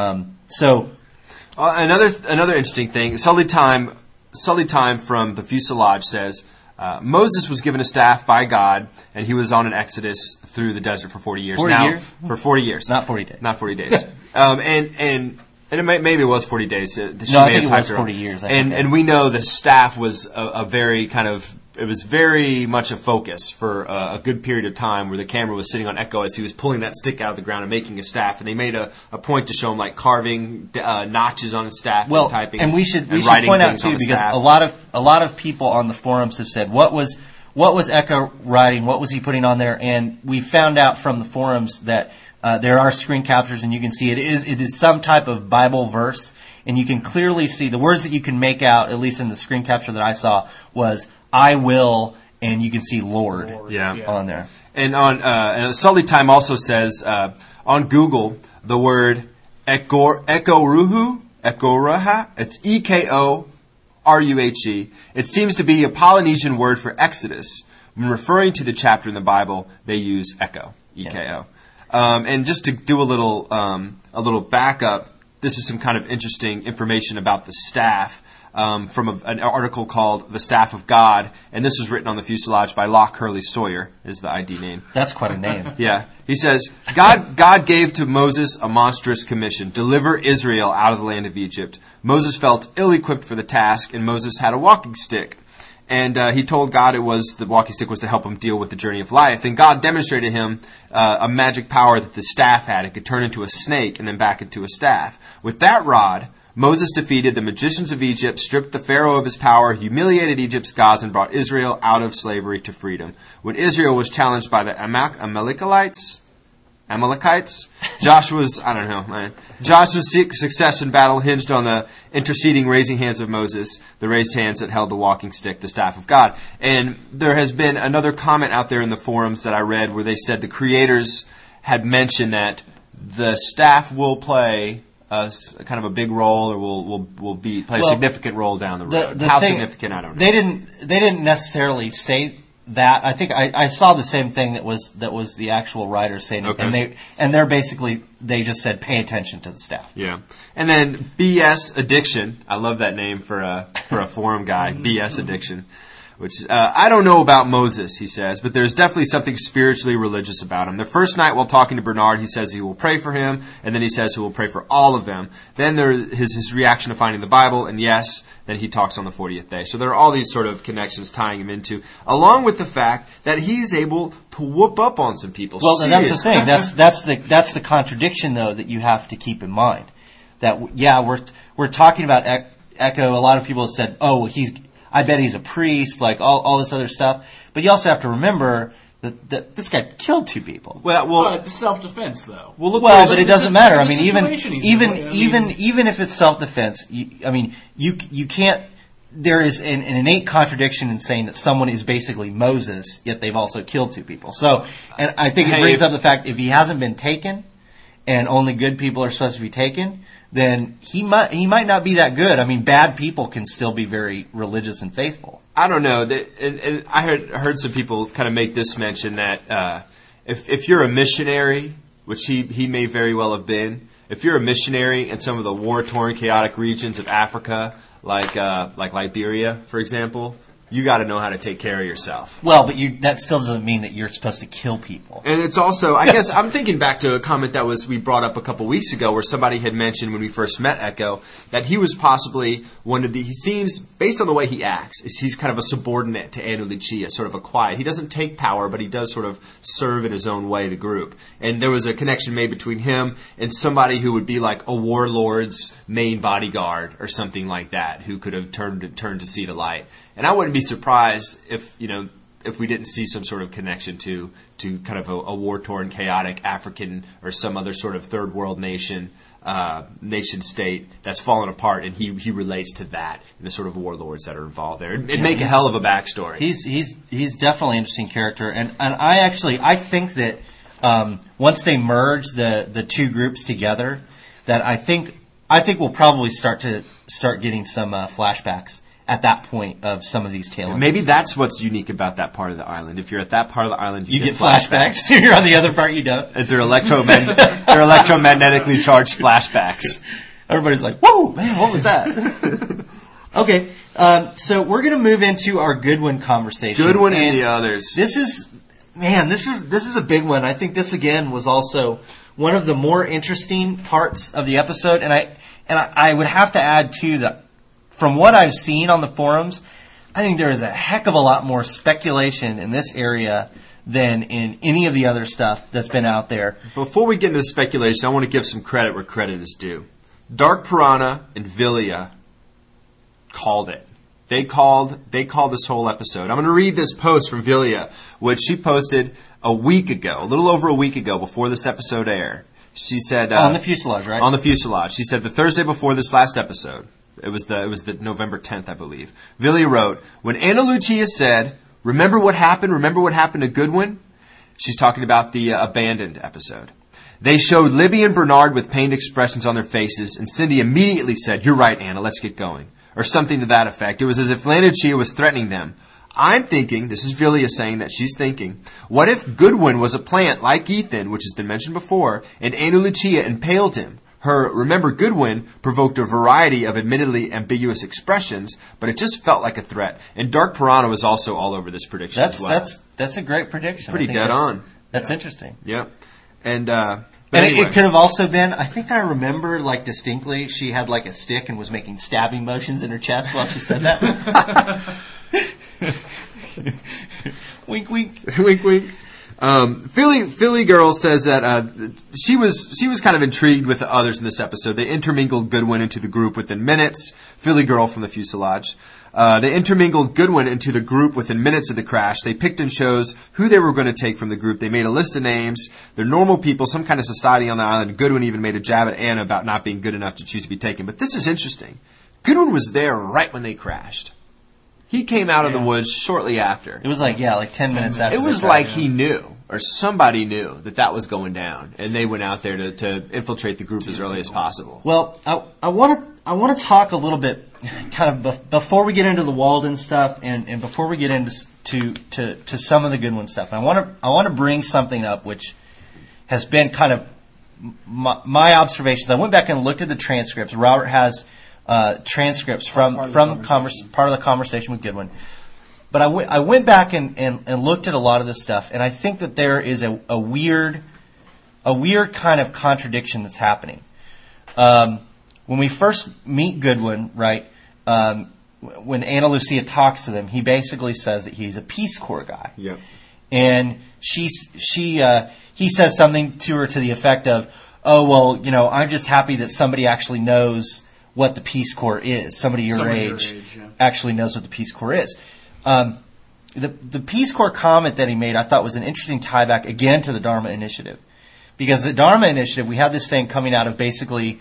Another interesting thing, Sully Time from the Fuselage says, Moses was given a staff by God, and he was on an exodus through the desert for 40 years. 40 years? For 40 years. Not 40 days. Not 40 days. And maybe it was 40 days. I think it was 40 years. And we know the staff was a very kind of, it was very much a focus for a good period of time, where the camera was sitting on Echo as he was pulling that stick out of the ground and making a staff. And they made a point to show him like carving notches on his staff, and typing. And we should point out too, because a lot of people on the forums have said, what was Echo writing? What was he putting on there? And we found out from the forums that there are screen captures, and you can see it is some type of Bible verse, and you can clearly see the words that you can make out, at least in the screen capture that I saw, was "I will," and you can see "Lord" on there. And on Sully Time also says on Google the word Ekoruha, it's Ekoruhe. It seems to be a Polynesian word for Exodus. When referring to the chapter in the Bible, they use Echo, E-K-O. And just to do a little backup, this is some kind of interesting information about the staff from an article called "The Staff of God," and this was written on the Fuselage by Locke Hurley Sawyer, is the ID name. That's quite a name. Yeah. He says, God gave to Moses a monstrous commission: deliver Israel out of the land of Egypt. Moses felt ill-equipped for the task, and Moses had a walking stick. And he told God the walking stick was to help him deal with the journey of life. Then God demonstrated him a magic power that the staff had. It could turn into a snake and then back into a staff. With that rod, Moses defeated the magicians of Egypt, stripped the Pharaoh of his power, humiliated Egypt's gods, and brought Israel out of slavery to freedom. When Israel was challenged by the Amalekites, Joshua's success in battle hinged on the interceding raising hands of Moses, the raised hands that held the walking stick, the staff of God. And there has been another comment out there in the forums that I read where they said the creators had mentioned that the staff will play kind of a big role, or will play a significant role down the road. How significant, I don't know. They didn't necessarily say that. I think I saw the same thing that was the actual writer saying it, and they're basically, they just said pay attention to the staff. Yeah. And then BS Addiction, I love that name for a forum guy, BS Addiction, which I don't know about Moses, he says, but there's definitely something spiritually religious about him. The first night while talking to Bernard, he says he will pray for him, and then he says he will pray for all of them. Then there is his reaction to finding the Bible, and yes, then he talks on the 40th day. So there are all these sort of connections tying him into, along with the fact that he's able to whoop up on some people. Well, that's the thing. That's the contradiction, though, that you have to keep in mind. That we're talking about Echo. A lot of people have said, "Oh, well, I bet he's a priest," like all this other stuff. But you also have to remember that this guy killed two people. Well, it's self-defense, though. But it doesn't matter. I mean, even if it's self-defense, you can't. There is an innate contradiction in saying that someone is basically Moses, yet they've also killed two people. So, and I think it brings up the fact, if he hasn't been taken, and only good people are supposed to be taken, then he might not be that good. I mean, bad people can still be very religious and faithful. I don't know. And I heard some people kind of make this mention that if you're a missionary, which he may very well have been, if you're a missionary in some of the war-torn, chaotic regions of Africa, like Liberia, for example, You got to know how to take care of yourself. Well, but that still doesn't mean that you're supposed to kill people. And it's also, I guess, I'm thinking back to a comment that we brought up a couple weeks ago where somebody had mentioned when we first met Echo that he was possibly he seems, based on the way he acts, he's kind of a subordinate to Anu Lucia, sort of a quiet. He doesn't take power, but he does sort of serve in his own way the group. And there was a connection made between him and somebody who would be like a warlord's main bodyguard or something like that, who could have turned to see the light. And I wouldn't be surprised if we didn't see some sort of connection to kind of a war-torn, chaotic African or some other sort of third world nation state that's fallen apart, and he relates to that and the sort of warlords that are involved there. It'd make a hell of a backstory. He's definitely an interesting character, and I think that once they merge the two groups together, that I think we'll probably start getting some flashbacks at that point of some of these tail ends. Maybe that's what's unique about that part of the island. If you're at that part of the island, you get flashbacks. You're on the other part, you don't. They're electromagnetically charged flashbacks. Everybody's like, "Whoa, man, what was that?" Okay, so we're going to move into our Goodwin conversation. Goodwin and the others. This is a big one. I think this again was also one of the more interesting parts of the episode, and I would have to add too that from what I've seen on the forums, I think there is a heck of a lot more speculation in this area than in any of the other stuff that's been out there. Before we get into the speculation, I want to give some credit where credit is due. Dark Piranha and Villia called it. They called this whole episode. I'm going to read this post from Villia, which she posted a little over a week ago before this episode aired. She said on the fuselage, right? On the fuselage. She said the Thursday before this last episode. It was the November 10th, I believe. Villia wrote, when Anu Lucia said, remember what happened to Goodwin? She's talking about the abandoned episode. They showed Libby and Bernard with pained expressions on their faces, and Cindy immediately said, you're right, Anna, let's get going. Or something to that effect. It was as if Anu Lucia was threatening them. I'm thinking, this is Villia saying that she's thinking, what if Goodwin was a plant like Ethan, which has been mentioned before, and Anu Lucia impaled him? Her Remember Goodwin provoked a variety of admittedly ambiguous expressions, but it just felt like a threat. And Dark Piranha was also all over this prediction as well. That's a great prediction. Pretty dead on. That's interesting. Yep. And anyway. It could have also been, I think I remember like distinctly, she had like a stick and was making stabbing motions in her chest while she said that. Wink, wink. Wink, wink. Philly Girl says that she was kind of intrigued with the others in this episode. They intermingled Goodwin into the group within minutes. Philly Girl from the fuselage. They intermingled Goodwin into the group within minutes of the crash. They picked and chose who they were going to take from the group. They made a list of names. They're normal people, some kind of society on the island. Goodwin even made a jab at Anna about not being good enough to choose to be taken. But this is interesting. Goodwin was there right when they crashed. He came out of the woods shortly after. It was like 10 minutes after. It was like he knew, or somebody knew, that was going down, and they went out there to infiltrate the group as early as possible. Well, I want to talk a little bit, kind of before we get into the Walden stuff, and before we get into some of the Goodwin stuff. I want to bring something up which has been kind of my observations. I went back and looked at the transcripts. Robert has transcripts from part of the conversation with Goodwin. But I went back and looked at a lot of this stuff, and I think that there is a weird kind of contradiction that's happening. When we first meet Goodwin, right, when Ana Lucia talks to them, he basically says that he's a Peace Corps guy. Yeah. And he says something to her to the effect of, oh, well, I'm just happy that somebody actually knows what the Peace Corps is. Somebody your age actually knows what the Peace Corps is. The Peace Corps comment that he made, I thought was an interesting tie back again to the Dharma Initiative, because the Dharma Initiative, we have this thing coming out of basically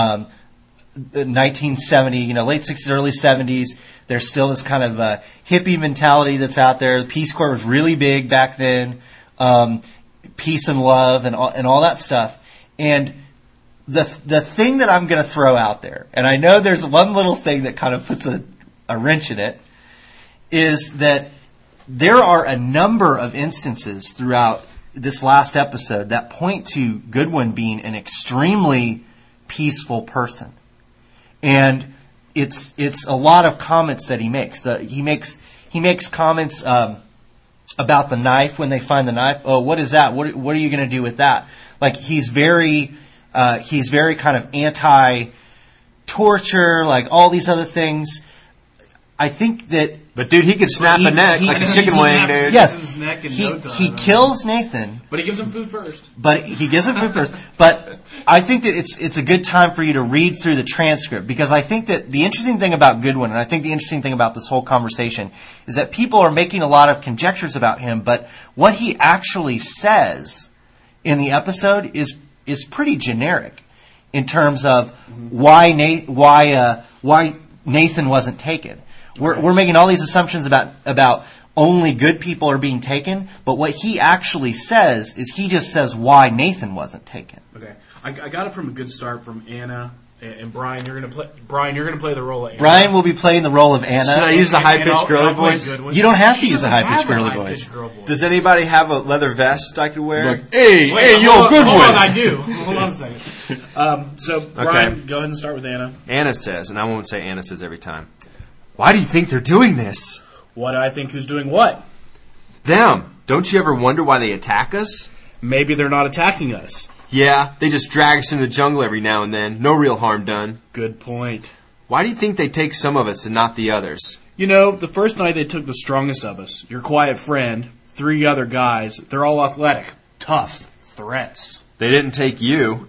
1970, late 60s, early 70s. There's still this kind of hippie mentality that's out there. The Peace Corps was really big back then, peace and love and all that stuff. And the thing that I'm going to throw out there, and I know there's one little thing that kind of puts a wrench in it, is that there are a number of instances throughout this last episode that point to Goodwin being an extremely peaceful person. And it's a lot of comments that he makes. He he makes comments about the knife when they find the knife. Oh, what is that? What are you going to do with that? Like he's very kind of anti-torture, like all these other things. I think that. But dude, he could snap a neck like a chicken wing, dude. Yes, his neck in he no time. he kills Nathan. But he gives him food first. But I think that it's a good time for you to read through the transcript, because I think that the interesting thing about Goodwin, and I think the interesting thing about this whole conversation, is that people are making a lot of conjectures about him, but what he actually says in the episode is pretty generic in terms of why Nathan wasn't taken. We're making all these assumptions about only good people are being taken, but what he actually says is he just says why Nathan wasn't taken. Okay, I got it from a good start from Anna and Brian. You're gonna play. Brian, you're gonna play the role of Anna. Brian will be playing the role of Anna. Should I use the high-pitched girly voice? You don't have to use a high-pitched girly voice. Does anybody have a leather vest I could wear? Look, hey, Hold Goodwin. on, I do. Hold on a second. So, Brian, go ahead and start with Anna. Anna says, and I won't say Anna says every time, why do you think they're doing this? What do I think? Who's doing what? Them. Don't you ever wonder why they attack us? Maybe they're not attacking us. Yeah, they just drag us in the jungle every now and then. No real harm done. Good point. Why do you think they take some of us and not the others? You know, the first night they took the strongest of us, your quiet friend, 3 other guys. They're all athletic, tough, threats. They didn't take you.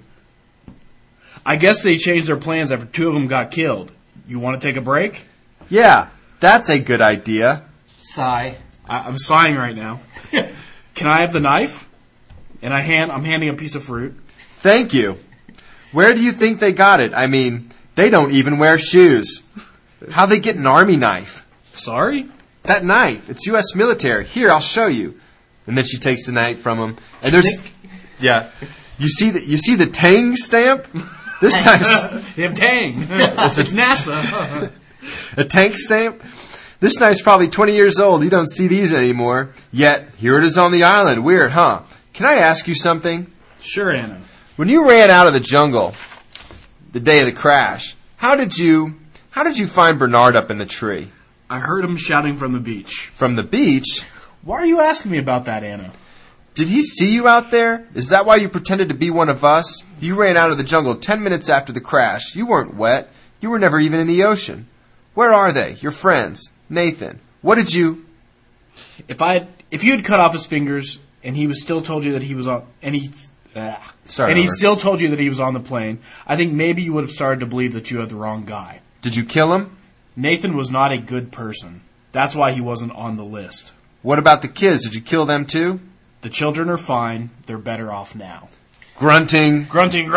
I guess they changed their plans after 2 of them got killed. You want to take a break? Yeah, that's a good idea. sigh. I'm sighing right now. Can I have the knife? And I'm handing a piece of fruit. Thank you. Where do you think they got it? I mean, they don't even wear shoes. How'd they get an army knife? Sorry? That knife, it's U.S. military. Here, I'll show you. And then she takes the knife from him. And there's, yeah. You see the Tang stamp? This knife's They have Tang. It's NASA. a tank stamp. This knife's probably 20 years old. You don't see these anymore. Yet, here it is on the island. Weird, huh? Can I ask you something? Sure, Anna. When you ran out of the jungle, the day of the crash, how did you find Bernard up in the tree? I heard him shouting from the beach. From the beach? Why are you asking me about that, Anna? Did he see you out there? Is that why you pretended to be one of us? You ran out of the jungle 10 minutes after the crash. You weren't wet. You were never even in the ocean. Where are they? Your friends? Nathan? What did you... If you had cut off his fingers and he was still told you that he was on he still told you that he was on the plane, I think maybe you would have started to believe that you had the wrong guy. Did you kill him? Nathan was not a good person. That's why he wasn't on the list. What about the kids? Did you kill them too? The children are fine. They're better off now. Grunting. Grunting.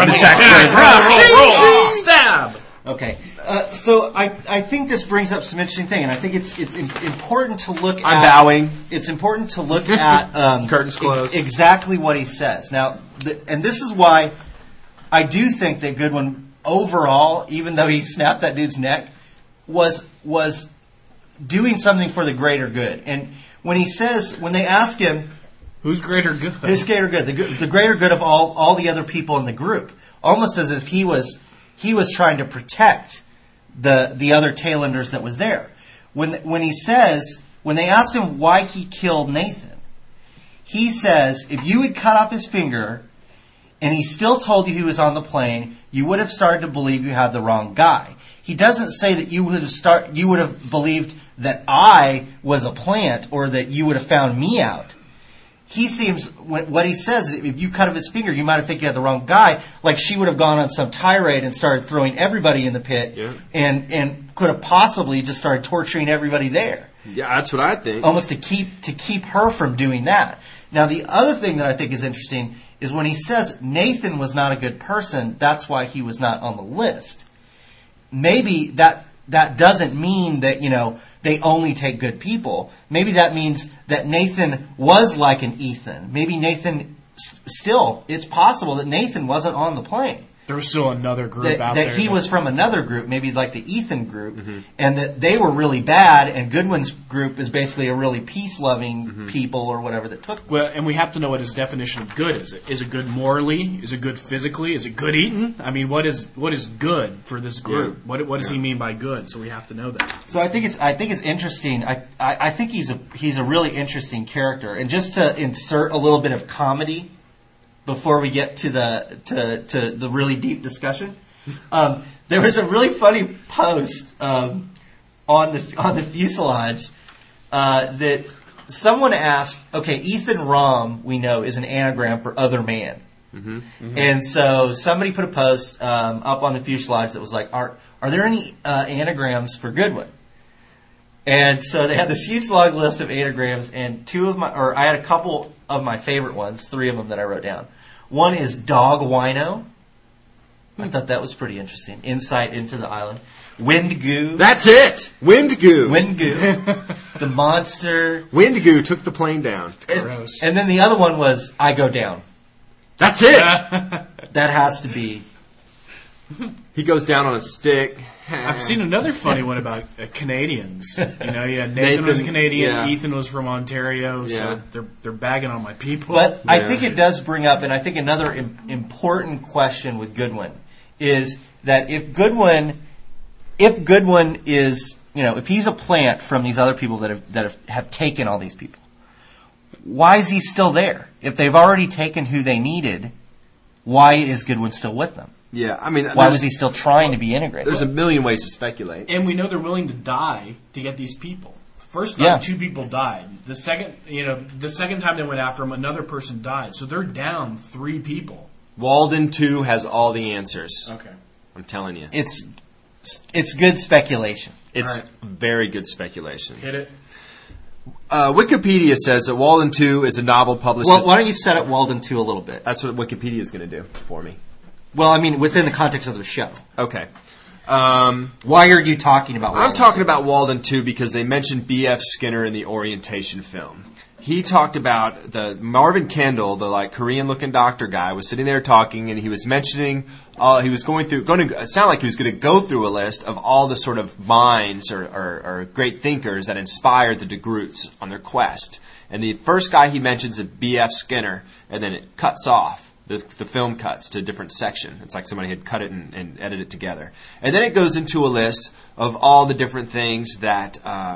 Attack Stab! Okay, so I think this brings up some interesting thing, and I think it's important to look at... I'm bowing. It's important to look at... Curtains closed. Exactly what he says. Now, and this is why I do think that Goodwin, overall, even though he snapped that dude's neck, was doing something for the greater good. And when they ask him... Who's greater good? Who's greater good? The greater good of all the other people in the group. Almost as if he was trying to protect the other tailenders that was there. When they asked him why he killed Nathan, he says, if you had cut off his finger and he still told you he was on the plane, you would have started to believe you had the wrong guy. He doesn't say that you would have believed that I was a plant or that you would have found me out. He seems, what he says is if you cut off his finger, you might have think you had the wrong guy. Like she would have gone on some tirade and started throwing everybody in the pit, and could have possibly just started torturing everybody there. Yeah, that's what I think. Almost to keep her from doing that. Now, the other thing that I think is interesting is when he says Nathan was not a good person, that's why he was not on the list. Maybe that doesn't mean that, they only take good people. Maybe that means that Nathan was like an Ethan. Maybe Nathan, still, it's possible that Nathan wasn't on the plane. There was still another group out there. That he was from another group, maybe like the Ethan group, and that they were really bad, and Goodwin's group is basically a really peace-loving people or whatever that took. Well, and we have to know what his definition of good is. Is it good morally? Is it good physically? Is it good eating? I mean, what is good for this group? Yeah. What does he mean by good? So we have to know that. So I think it's interesting. I think he's a really interesting character, and just to insert a little bit of comedy before we get to the really deep discussion, there was a really funny post on the fuselage that someone asked. Okay, Ethan Rom, we know, is an anagram for other man, and so somebody put a post up on the fuselage that was like, "Are there any anagrams for Goodwin?" And so they had this huge long list of anagrams, and I had a couple of my favorite ones, 3 of them that I wrote down. One is Dog Wino. I thought that was pretty interesting. Insight into the island. Wind Goo. That's it! Wind Goo. Wind Goo. The Monster. Wind Goo took the plane down. Gross. And then the other one was I Go Down. That's it! That has to be. He goes down on a stick. I've seen another funny one about Canadians. You know, Nathan was Canadian, yeah. Ethan was from Ontario, Yeah. so they're bagging on my people. But I Yeah. think it does bring up, and I think another important question with Goodwin is that if Goodwin is, if he's a plant from these other people that have taken all these people, why is he still there? If they've already taken who they needed, why is Goodwin still with them? Yeah, I mean... Why was he still trying to be integrated? There's a million ways to speculate. And we know they're willing to die to get these people. First time, 2 people died. The second time they went after him, another person died. So they're down 3 people. Walden 2 has all the answers. Okay. I'm telling you. It's good speculation. It's All right. very good speculation. Hit it. Wikipedia says that Walden 2 is a novel published... Well, why don't you set up Walden 2 a little bit? That's what Wikipedia is going to do for me. Well, I mean, within the context of the show. Okay. Why are you talking about Walden I'm talking 2? about Walden 2 because they mentioned B.F. Skinner in the orientation film. He talked about the Marvin Kendall, the Korean-looking doctor guy, was sitting there talking, and he was mentioning he was it sounded like he was going to go through a list of all the sort of minds or great thinkers that inspired the DeGroots on their quest. And the first guy he mentions is B.F. Skinner, and then it cuts off. The film cuts to a different section. It's like somebody had cut it and edited it together. And then it goes into a list of all the different things that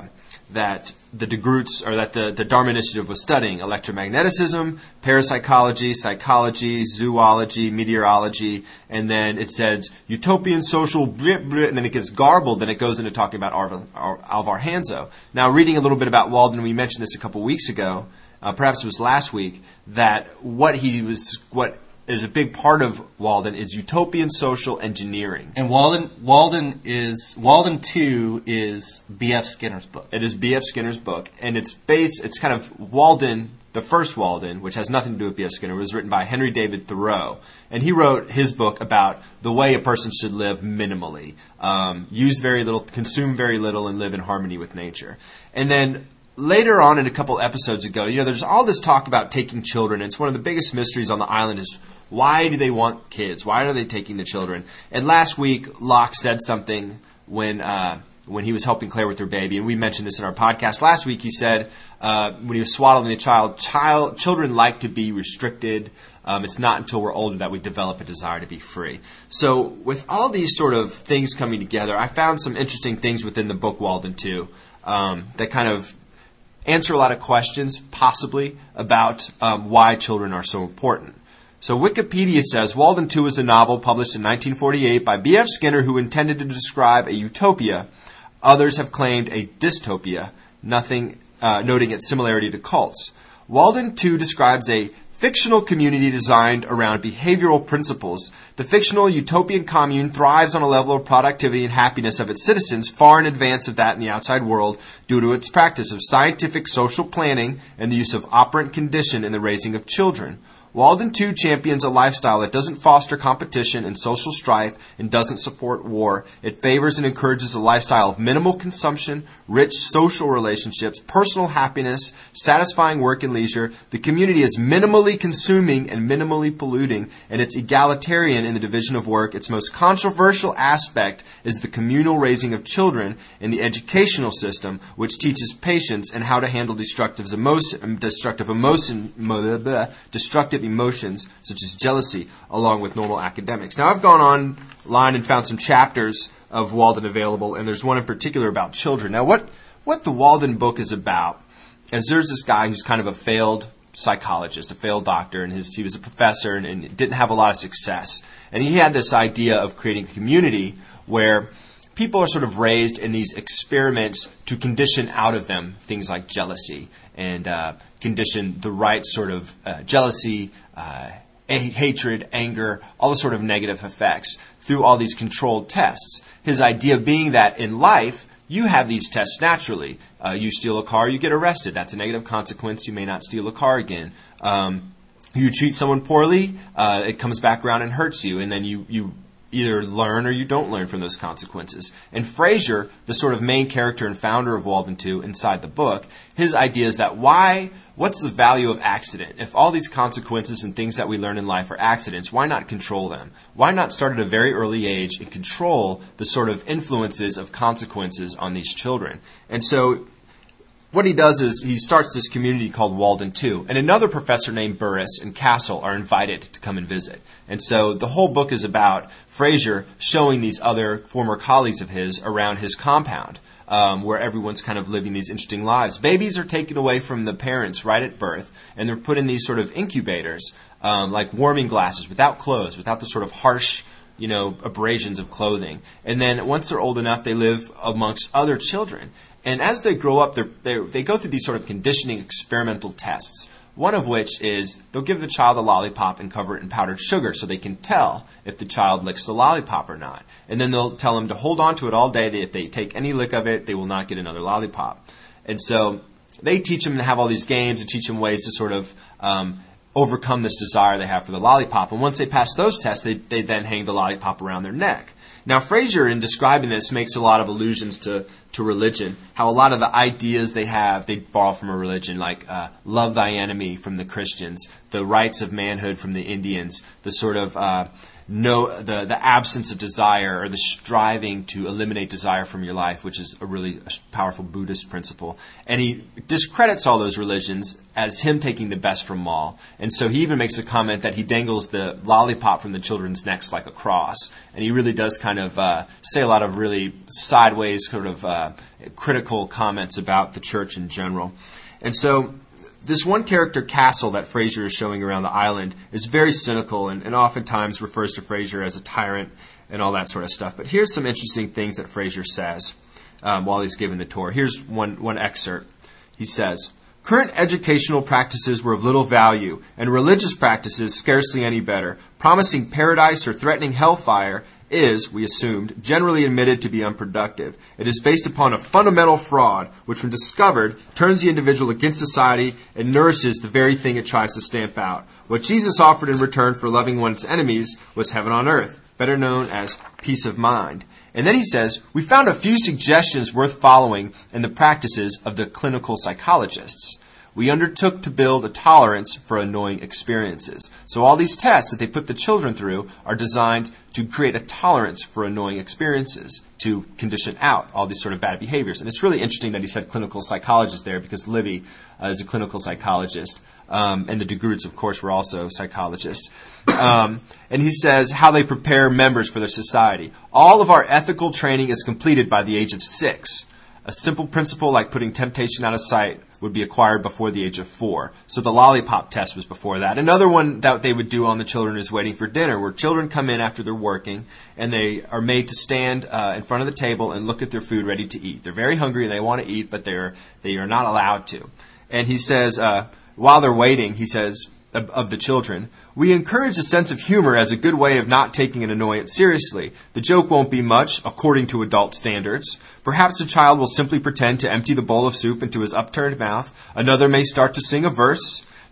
the DeGroots, or that the Dharma Initiative was studying: electromagnetism, parapsychology, psychology, zoology, meteorology, and then it says utopian social, and then it gets garbled, and it goes into talking about Alvar Hanso. Now, reading a little bit about Walden, we mentioned this a couple weeks ago, perhaps it was last week, that what is a big part of Walden is utopian social engineering. And Walden 2 is B.F. Skinner's book. It is B.F. Skinner's book, and it's kind of Walden, the first Walden, which has nothing to do with B.F. Skinner. It was written by Henry David Thoreau, and he wrote his book about the way a person should live minimally, use very little, consume very little, and live in harmony with nature. And then later on, in a couple episodes ago, there's all this talk about taking children. And it's one of the biggest mysteries on the island is, why do they want kids? Why are they taking the children? And last week, Locke said something when he was helping Claire with her baby, and we mentioned this in our podcast last week. He said when he was swaddling the child, children like to be restricted. It's not until we're older that we develop a desire to be free. So with all these sort of things coming together, I found some interesting things within the book Walden 2 that kind of answer a lot of questions, possibly, about why children are so important. So Wikipedia says Walden 2 is a novel published in 1948 by B.F. Skinner, who intended to describe a utopia. Others have claimed a dystopia, noting its similarity to cults. Walden 2 describes a fictional community designed around behavioral principles. The fictional utopian commune thrives on a level of productivity and happiness of its citizens far in advance of that in the outside world due to its practice of scientific social planning and the use of operant condition in the raising of children. Walden 2 champions a lifestyle that doesn't foster competition and social strife and doesn't support war. It favors and encourages a lifestyle of minimal consumption, rich social relationships, personal happiness, satisfying work and leisure. The community is minimally consuming and minimally polluting, and it's egalitarian in the division of work. Its most controversial aspect is the communal raising of children in the educational system, which teaches patience and how to handle destructive emotions such as jealousy, along with normal academics. Now, I've gone online and found some chapters of Walden available, and there's one in particular about children. Now, what the Walden book is about is there's this guy who's kind of a failed psychologist, a failed doctor, and he was a professor and didn't have a lot of success. And he had this idea of creating a community where people are sort of raised in these experiments to condition out of them things like jealousy and condition the right sort of jealousy, hatred, anger, all the sort of negative effects through all these controlled tests. His idea being that in life, you have these tests naturally. You steal a car, you get arrested. That's a negative consequence. You may not steal a car again. You treat someone poorly, it comes back around and hurts you, and then you either learn or you don't learn from those consequences. And Fraser, the sort of main character and founder of Walden 2 inside the book, his idea is that what's the value of accident? If all these consequences and things that we learn in life are accidents, why not control them? Why not start at a very early age and control the sort of influences of consequences on these children? And so what he does is he starts this community called Walden 2. And another professor named Burris and Castle are invited to come and visit. And so the whole book is about Fraser showing these other former colleagues of his around his compound, where everyone's kind of living these interesting lives. Babies are taken away from the parents right at birth, and they're put in these sort of incubators, like warming glasses, without clothes, without the sort of harsh, abrasions of clothing. And then once they're old enough, they live amongst other children. And as they grow up, they go through these sort of conditioning experimental tests, one of which is they'll give the child a lollipop and cover it in powdered sugar so they can tell if the child licks the lollipop or not. And then they'll tell them to hold on to it all day. If they take any lick of it, they will not get another lollipop. And so they teach them to have all these games and teach them ways to sort of overcome this desire they have for the lollipop. And once they pass those tests, they then hang the lollipop around their neck. Now, Fraser, in describing this, makes a lot of allusions to religion, how a lot of the ideas they have, they borrow from a religion, like love thy enemy from the Christians, the rights of manhood from the Indians, the sort of the absence of desire or the striving to eliminate desire from your life, which is a really powerful Buddhist principle. And he discredits all those religions as him taking the best from all. And so he even makes a comment that he dangles the lollipop from the children's necks like a cross. And he really does kind of say a lot of really sideways sort of critical comments about the church in general. And so this one character, Castle, that Fraser is showing around the island is very cynical and oftentimes refers to Fraser as a tyrant and all that sort of stuff. But here's some interesting things that Fraser says while he's giving the tour. Here's one excerpt. He says, "Current educational practices were of little value, and religious practices scarcely any better. Promising paradise or threatening hellfire is, we assumed, generally admitted to be unproductive. It is based upon a fundamental fraud, which when discovered, turns the individual against society and nourishes the very thing it tries to stamp out. What Jesus offered in return for loving one's enemies was heaven on earth, better known as peace of mind." And then he says, "We found a few suggestions worth following in the practices of the clinical psychologists. We undertook to build a tolerance for annoying experiences." So all these tests that they put the children through are designed to create a tolerance for annoying experiences, to condition out all these sort of bad behaviors. And it's really interesting that he said clinical psychologist there, because Livy is a clinical psychologist. And the DeGroots, of course, were also psychologists. And he says how they prepare members for their society. "All of our ethical training is completed by the age of 6. A simple principle like putting temptation out of sight would be acquired before the age of 4. So the lollipop test was before that. Another one that they would do on the children is waiting for dinner, where children come in after they're working, and they are made to stand in front of the table and look at their food ready to eat. They're very hungry and they want to eat, but they are not allowed to." And he says, while they're waiting, he says, of the children, "We encourage a sense of humor as a good way of not taking an annoyance seriously. The joke won't be much, according to adult standards. Perhaps a child will simply pretend to empty the bowl of soup into his upturned mouth. Another may start to sing a verse.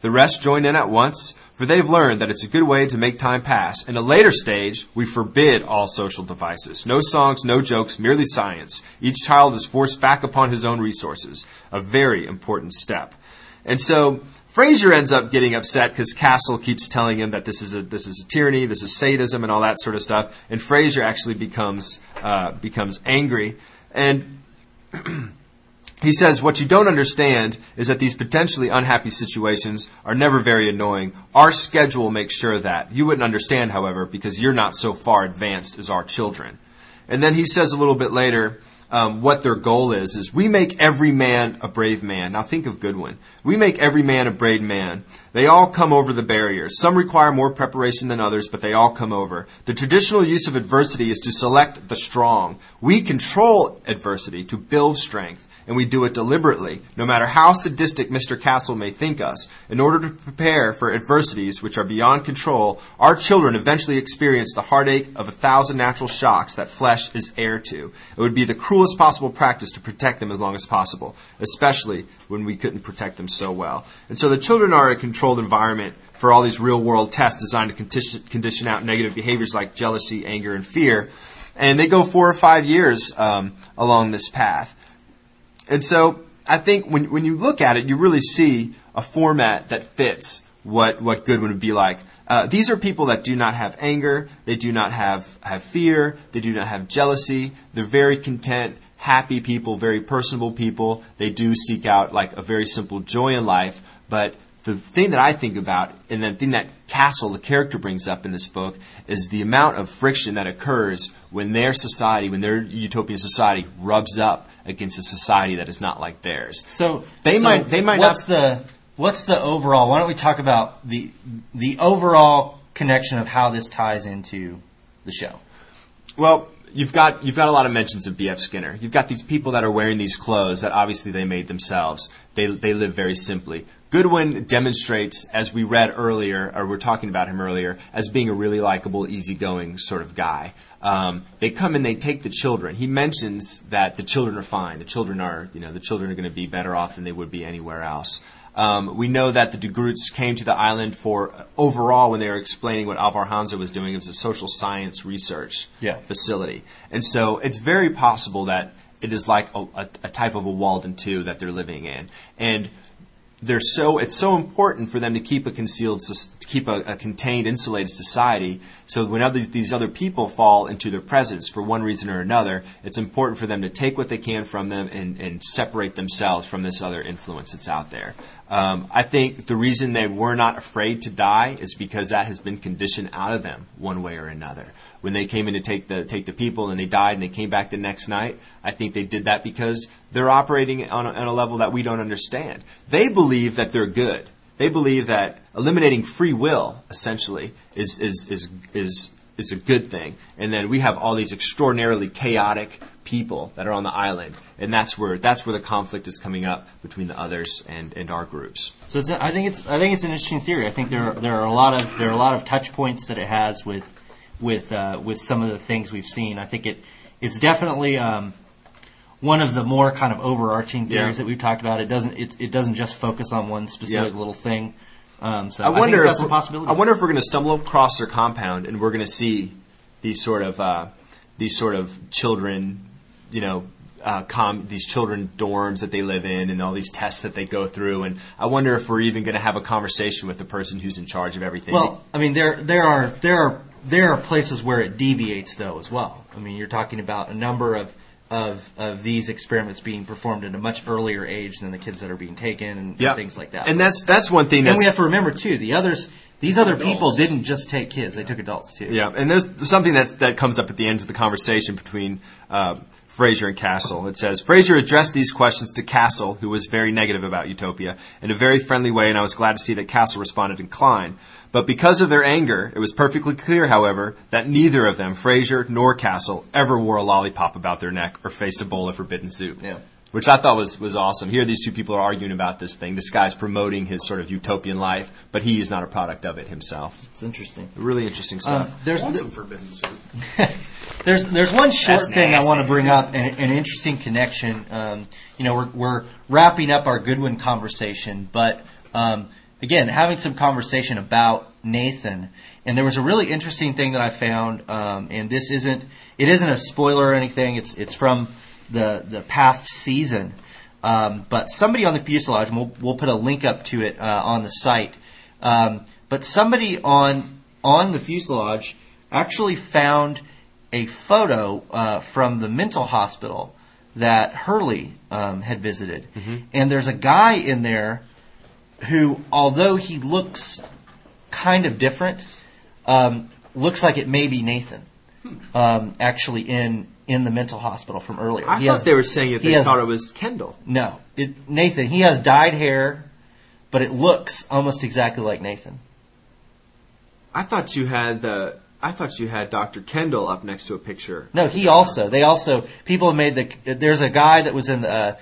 The rest join in at once, for they've learned that it's a good way to make time pass. In a later stage, we forbid all social devices. No songs, no jokes, merely science. Each child is forced back upon his own resources. A very important step. And so Frasier ends up getting upset because Castle keeps telling him that this is a tyranny, this is sadism, and all that sort of stuff. And Frasier actually becomes angry, and he says, "What you don't understand is that these potentially unhappy situations are never very annoying. Our schedule makes sure of that. You wouldn't understand, however, because you're not so far advanced as our children." And then he says a little bit later, what their goal is we make every man a brave man. Now think of Goodwin. We make every man a brave man. They all come over the barriers. Some require more preparation than others, but they all come over. The traditional use of adversity is to select the strong. We control adversity to build strength, and we do it deliberately, no matter how sadistic Mr. Castle may think us. In order to prepare for adversities which are beyond control, our children eventually experience the heartache of 1,000 natural shocks that flesh is heir to. It would be the cruelest possible practice to protect them as long as possible, especially when we couldn't protect them so well. And so the children are a controlled environment for all these real-world tests designed to condition out negative behaviors like jealousy, anger, and fear. And they go 4 or 5 years along this path. And so I think when you look at it, you really see a format that fits what Goodwin would be like. These are people that do not have anger. They do not have fear. They do not have jealousy. They're very content, happy people, very personable people. They do seek out like a very simple joy in life. But the thing that I think about, and the thing that Castle, the character, brings up in this book, is the amount of friction that occurs when their society, when their utopian society rubs up against a society that is not like theirs. So they might what's the overall? Why don't we talk about the overall connection of how this ties into the show? Well, you've got a lot of mentions of B.F. Skinner. You've got these people that are wearing these clothes that obviously they made themselves. They live very simply. Goodwin demonstrates, as we read earlier, or we're talking about him earlier, as being a really likable, easygoing sort of guy. They come and they take the children. He mentions that the children are fine. The children are going to be better off than they would be anywhere else. We know that the de Groots came to the island for, overall, when they were explaining what Alvar Hansa was doing, it was a social science research facility. And so it's very possible that it is like a type of a Walden II that they're living in. And it's so important for them to keep a contained, insulated society. So when these other people fall into their presence for one reason or another, it's important for them to take what they can from them and separate themselves from this other influence that's out there. I think the reason they were not afraid to die is because that has been conditioned out of them one way or another. When they came in to take the people and they died and they came back the next night, I think they did that because they're operating on a level that we don't understand. They believe that they're good. They believe that eliminating free will essentially is a good thing. And then we have all these extraordinarily chaotic people that are on the island, and that's where the conflict is coming up between the others and our groups. So I think it's an interesting theory. I think there are a lot of touch points that it has with some of the things we've seen. I think it's definitely one of the more kind of overarching theories that we've talked about. It doesn't just focus on one specific little thing. So I wonder think it's got some possibilities. I wonder if we're going to stumble across their compound and we're going to see these sort of children, these children dorms that they live in and all these tests that they go through. And I wonder if we're even going to have a conversation with the person who's in charge of everything. Well, I mean, there are places where it deviates though as well. I mean, you're talking about a number of these experiments being performed at a much earlier age than the kids that are being taken and things like that. And that's one thing. And we have to remember too, these other people didn't just take kids; they took adults too. Yeah, and there's something that comes up at the end of the conversation between Frasier and Castle. It says, Frasier addressed these questions to Castle, who was very negative about Utopia, in a very friendly way, and I was glad to see that Castle responded in kind. But because of their anger, it was perfectly clear, however, that neither of them, Frasier nor Castle, ever wore a lollipop about their neck or faced a bowl of forbidden soup. Yeah. Which I thought was awesome. Here these two people are arguing about this thing. This guy's promoting his sort of utopian life, but he is not a product of it himself. It's interesting. Really interesting stuff. There's some forbidden soup. There's one short thing I want to bring up, an interesting connection. We're wrapping up our Goodwin conversation, but again, having some conversation about Nathan. And there was a really interesting thing that I found, and it isn't a spoiler or anything. It's from the past season. But somebody on the fuselage, and we'll put a link up to it on the site. But somebody on the fuselage actually found a photo from the mental hospital that Hurley had visited. Mm-hmm. And there's a guy in there who, although he looks kind of different, looks like it may be Nathan, actually in the mental hospital from earlier. I thought they were saying that they thought it was Kendall. No, Nathan. He has dyed hair, but it looks almost exactly like Nathan. I thought you had Dr. Kendall up next to a picture. No, people have made there's a guy that was in the,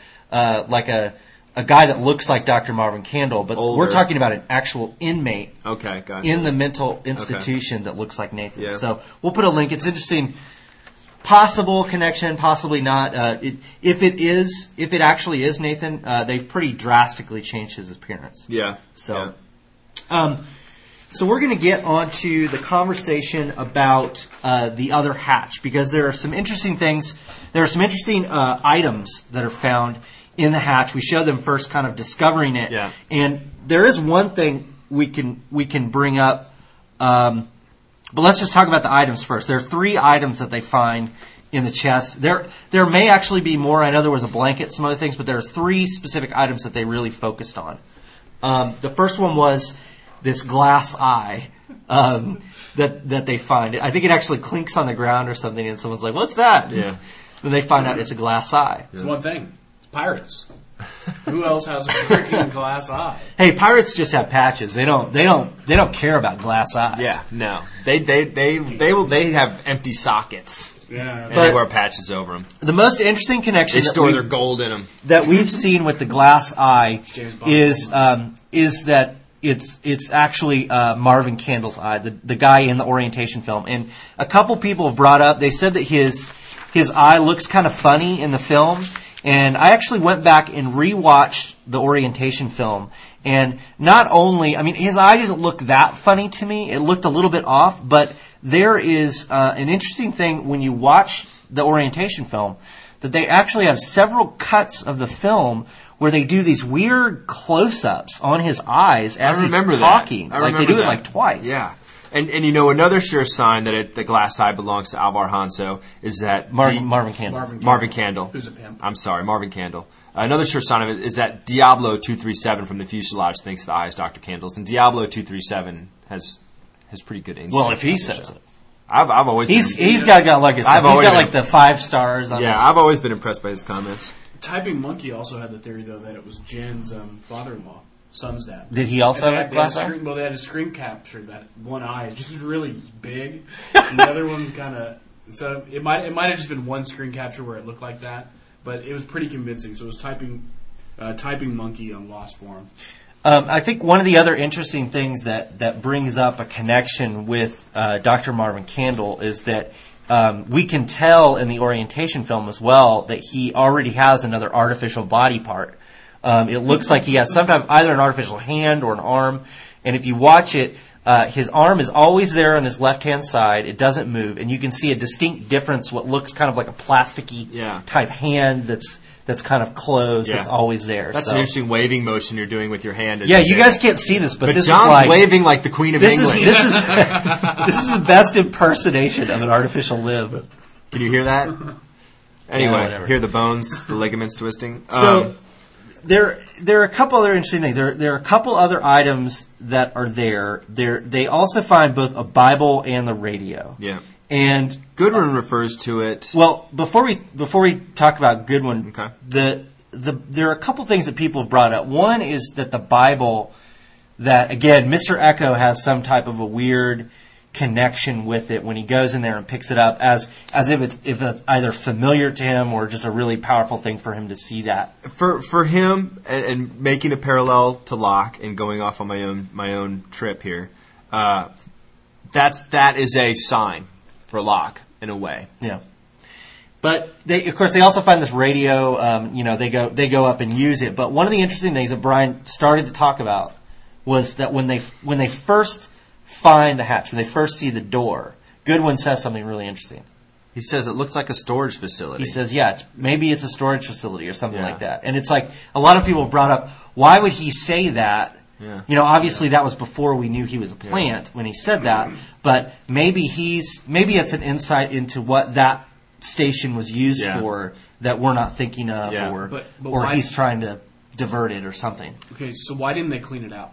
a guy that looks like Dr. Marvin Candle, but Older. We're talking about an actual inmate gotcha. in the mental institution that looks like Nathan. Yeah. So we'll put a link. It's interesting. Possible connection, possibly not. If it actually is Nathan, they've pretty drastically changed his appearance. Yeah. So, so we're going to get onto the conversation about the other hatch, because there are some interesting things. There are some interesting items that are found in the hatch. We showed them first, kind of discovering it. Yeah. And there is one thing we can bring up. But let's just talk about the items first. There are 3 items that they find in the chest. There may actually be more. I know there was a blanket, some other things, but there are 3 specific items that they really focused on. The first one was this glass eye that they find. I think it actually clinks on the ground or something, and someone's like, "What's that?" Yeah. And they find out it's a glass eye. It's one thing. It's pirates. Who else has a freaking glass eye? Hey, pirates just have patches. They don't care about glass eyes. Yeah, no. They have empty sockets. Yeah. And they wear patches over them. The most interesting connection They store their gold in them. that we've seen with the glass eye is that it's actually Marvin Candle's eye, the guy in the orientation film. And a couple people have brought up, they said that his eye looks kind of funny in the film. And I actually went back and rewatched the orientation film. And not only, his eye didn't look that funny to me. It looked a little bit off. But there is an interesting thing when you watch the orientation film, that they actually have several cuts of the film where they do these weird close-ups on his eyes as he's talking. They do it twice. Yeah. And another sure sign that the glass eye belongs to Alvar Hanso is that Marvin Candle. Marvin Candle. Who's a pimp? I'm sorry, Marvin Candle. Another sure sign of it is that Diablo 237 from the fuselage thinks the eye is Dr. Candle's, and Diablo 237 has pretty good insight. Well, if he says it. I've always he's got like he's got the 5 stars on his. I've always been impressed by his comments. Typing Monkey also had the theory, though, that it was Jen's father-in-law, son's dad. Did he also have glass eye? Well, they had a screen capture that one eye is just really big, and the other one's kind of. So it might have just been one screen capture where it looked like that, but it was pretty convincing. So it was typing Monkey on Lost Forum. I think one of the other interesting things that brings up a connection with Dr. Marvin Candle is that we can tell in the orientation film as well that he already has another artificial body part. It looks like he has sometimes either an artificial hand or an arm, and if you watch it, his arm is always there on his left-hand side. It doesn't move, and you can see a distinct difference, what looks kind of like a plasticky type hand that's kind of closed, that's always there. That's an interesting waving motion you're doing with your hand. Yeah, you guys can't see this, but this John's is waving like the Queen of England. This is the best impersonation of an artificial limb. Can you hear that? Anyway, whatever. hear the bones, the ligaments twisting. So there are a couple other interesting things. There are a couple other items that are there. They also find both a Bible and the radio. Yeah. And Goodwin refers to it. Well, before we talk about Goodwin, okay. There are a couple things that people have brought up. One is that the Bible, that again, Mr. Echo has some type of a weird connection with it when he goes in there and picks it up, as if it's either familiar to him or just a really powerful thing for him to see that. For him, and making a parallel to Locke and going off on my own trip here, that is a sign for Locke in a way. Yeah. But they also find this radio. They go up and use it. But one of the interesting things that Brian started to talk about was that when they first find the hatch, when they first see the door, Goodwin says something really interesting. He says it looks like a storage facility. He says, yeah, maybe it's a storage facility or something like that. And it's like, a lot of people brought up, why would he say that? Yeah. You know, obviously that was before we knew he was a plant when he said that, but maybe it's an insight into what that station was used for that we're not thinking of, or But or why- he's trying to divert it or something. Okay, so why didn't they clean it out?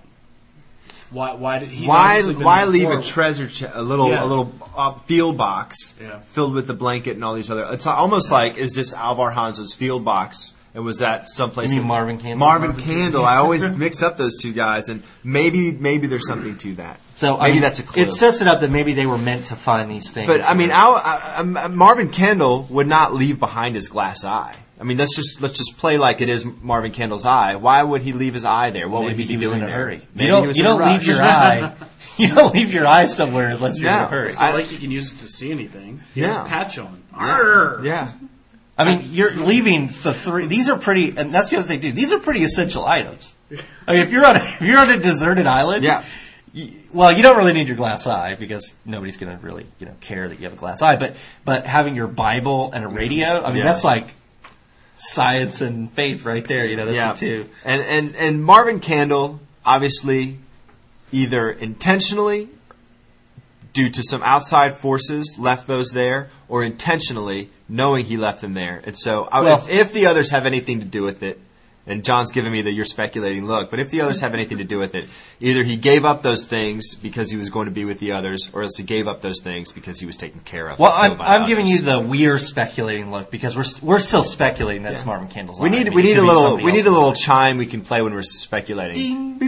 Why did he's Why obviously been leave a before- treasure a little field box Yeah. filled with the blanket and all these other? It's almost like, is this Alvar Hanzo's field box? And was that someplace? You mean Marvin Candle? Marvin Candle. I always mix up those two guys, and maybe there's something to that. So maybe that's a clue. It sets it up that maybe they were meant to find these things. But I mean, Marvin Candle would not leave behind his glass eye. I mean, let's just play like it is Marvin Candle's eye. Why would he leave his eye there? What maybe would he be was doing in a there? hurry. Maybe You he was don't in a leave rush. your eye. You don't leave your eye somewhere unless you're in a hurry. It's not like you can use it to see anything. He has Yeah. a patch on. Arr! Yeah. I mean, you're leaving the three. These are pretty, and that's the other thing too. These are pretty essential items. I mean, if you're on a deserted island, Yeah. Well, you don't really need your glass eye because nobody's going to really care that you have a glass eye. But having your Bible and a radio, I mean, that's like science and faith right there. That's the two. And Marvin Candle obviously either intentionally, due to some outside forces, left those there, or intentionally knowing he left them there. And so, if the others have anything to do with it, and John's giving me the you're speculating look, but if the others have anything to do with it, either he gave up those things because he was going to be with the others, or else he gave up those things because he was taken care of. Well, I'm giving you the we're speculating look because we're still speculating that it's Marvin Candle's. We need a little chime we can play when we're speculating.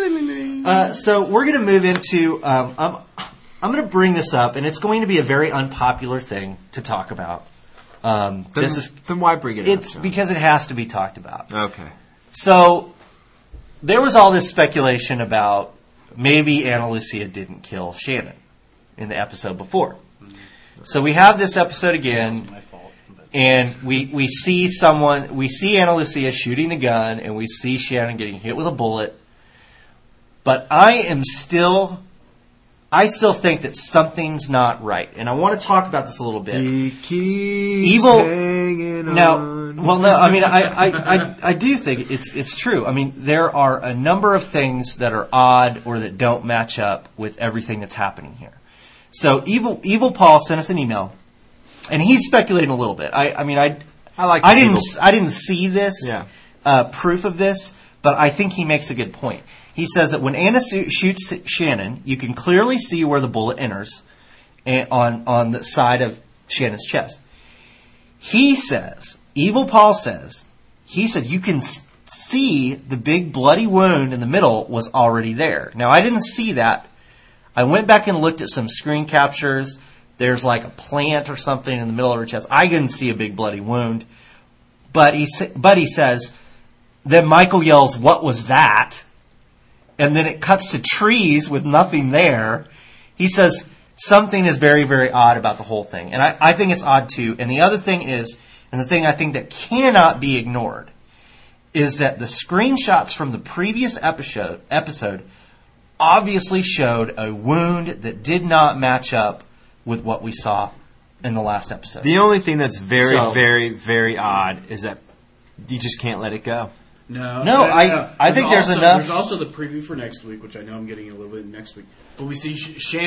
So we're going to move into. I'm going to bring this up, and it's going to be a very unpopular thing to talk about. Then why bring it up? It's John? because it has to be talked about. Okay. So there was all this speculation about maybe Ana Lucia didn't kill Shannon in the episode before. So we have this episode again, My fault. But and we see Ana Lucia shooting the gun, and we see Shannon getting hit with a bullet. But I still think that something's not right, and I want to talk about this a little bit. He keeps Evil. hanging Now, on. well, no, I mean, I do think it's true. I mean, there are a number of things that are odd or that don't match up with everything that's happening here. So, Evil Paul sent us an email, and he's speculating a little bit. I didn't see this proof of this, but I think he makes a good point. He says that when Ana shoots Shannon, you can clearly see where the bullet enters on the side of Shannon's chest. He says, Evil Paul says, you can see the big bloody wound in the middle was already there. Now, I didn't see that. I went back and looked at some screen captures. There's like a plant or something in the middle of her chest. I didn't see a big bloody wound. But he says, then Michael yells, "What was that?" And then it cuts to trees with nothing there. He says something is very, very odd about the whole thing. And I think it's odd too. And the other thing is, and the thing I think that cannot be ignored, is that the screenshots from the previous episode obviously showed a wound that did not match up with what we saw in the last episode. The only thing that's very, very, very odd is that you just can't let it go. No. I think there's enough. There's also the preview for next week, which I know I'm getting a little bit next week. But we see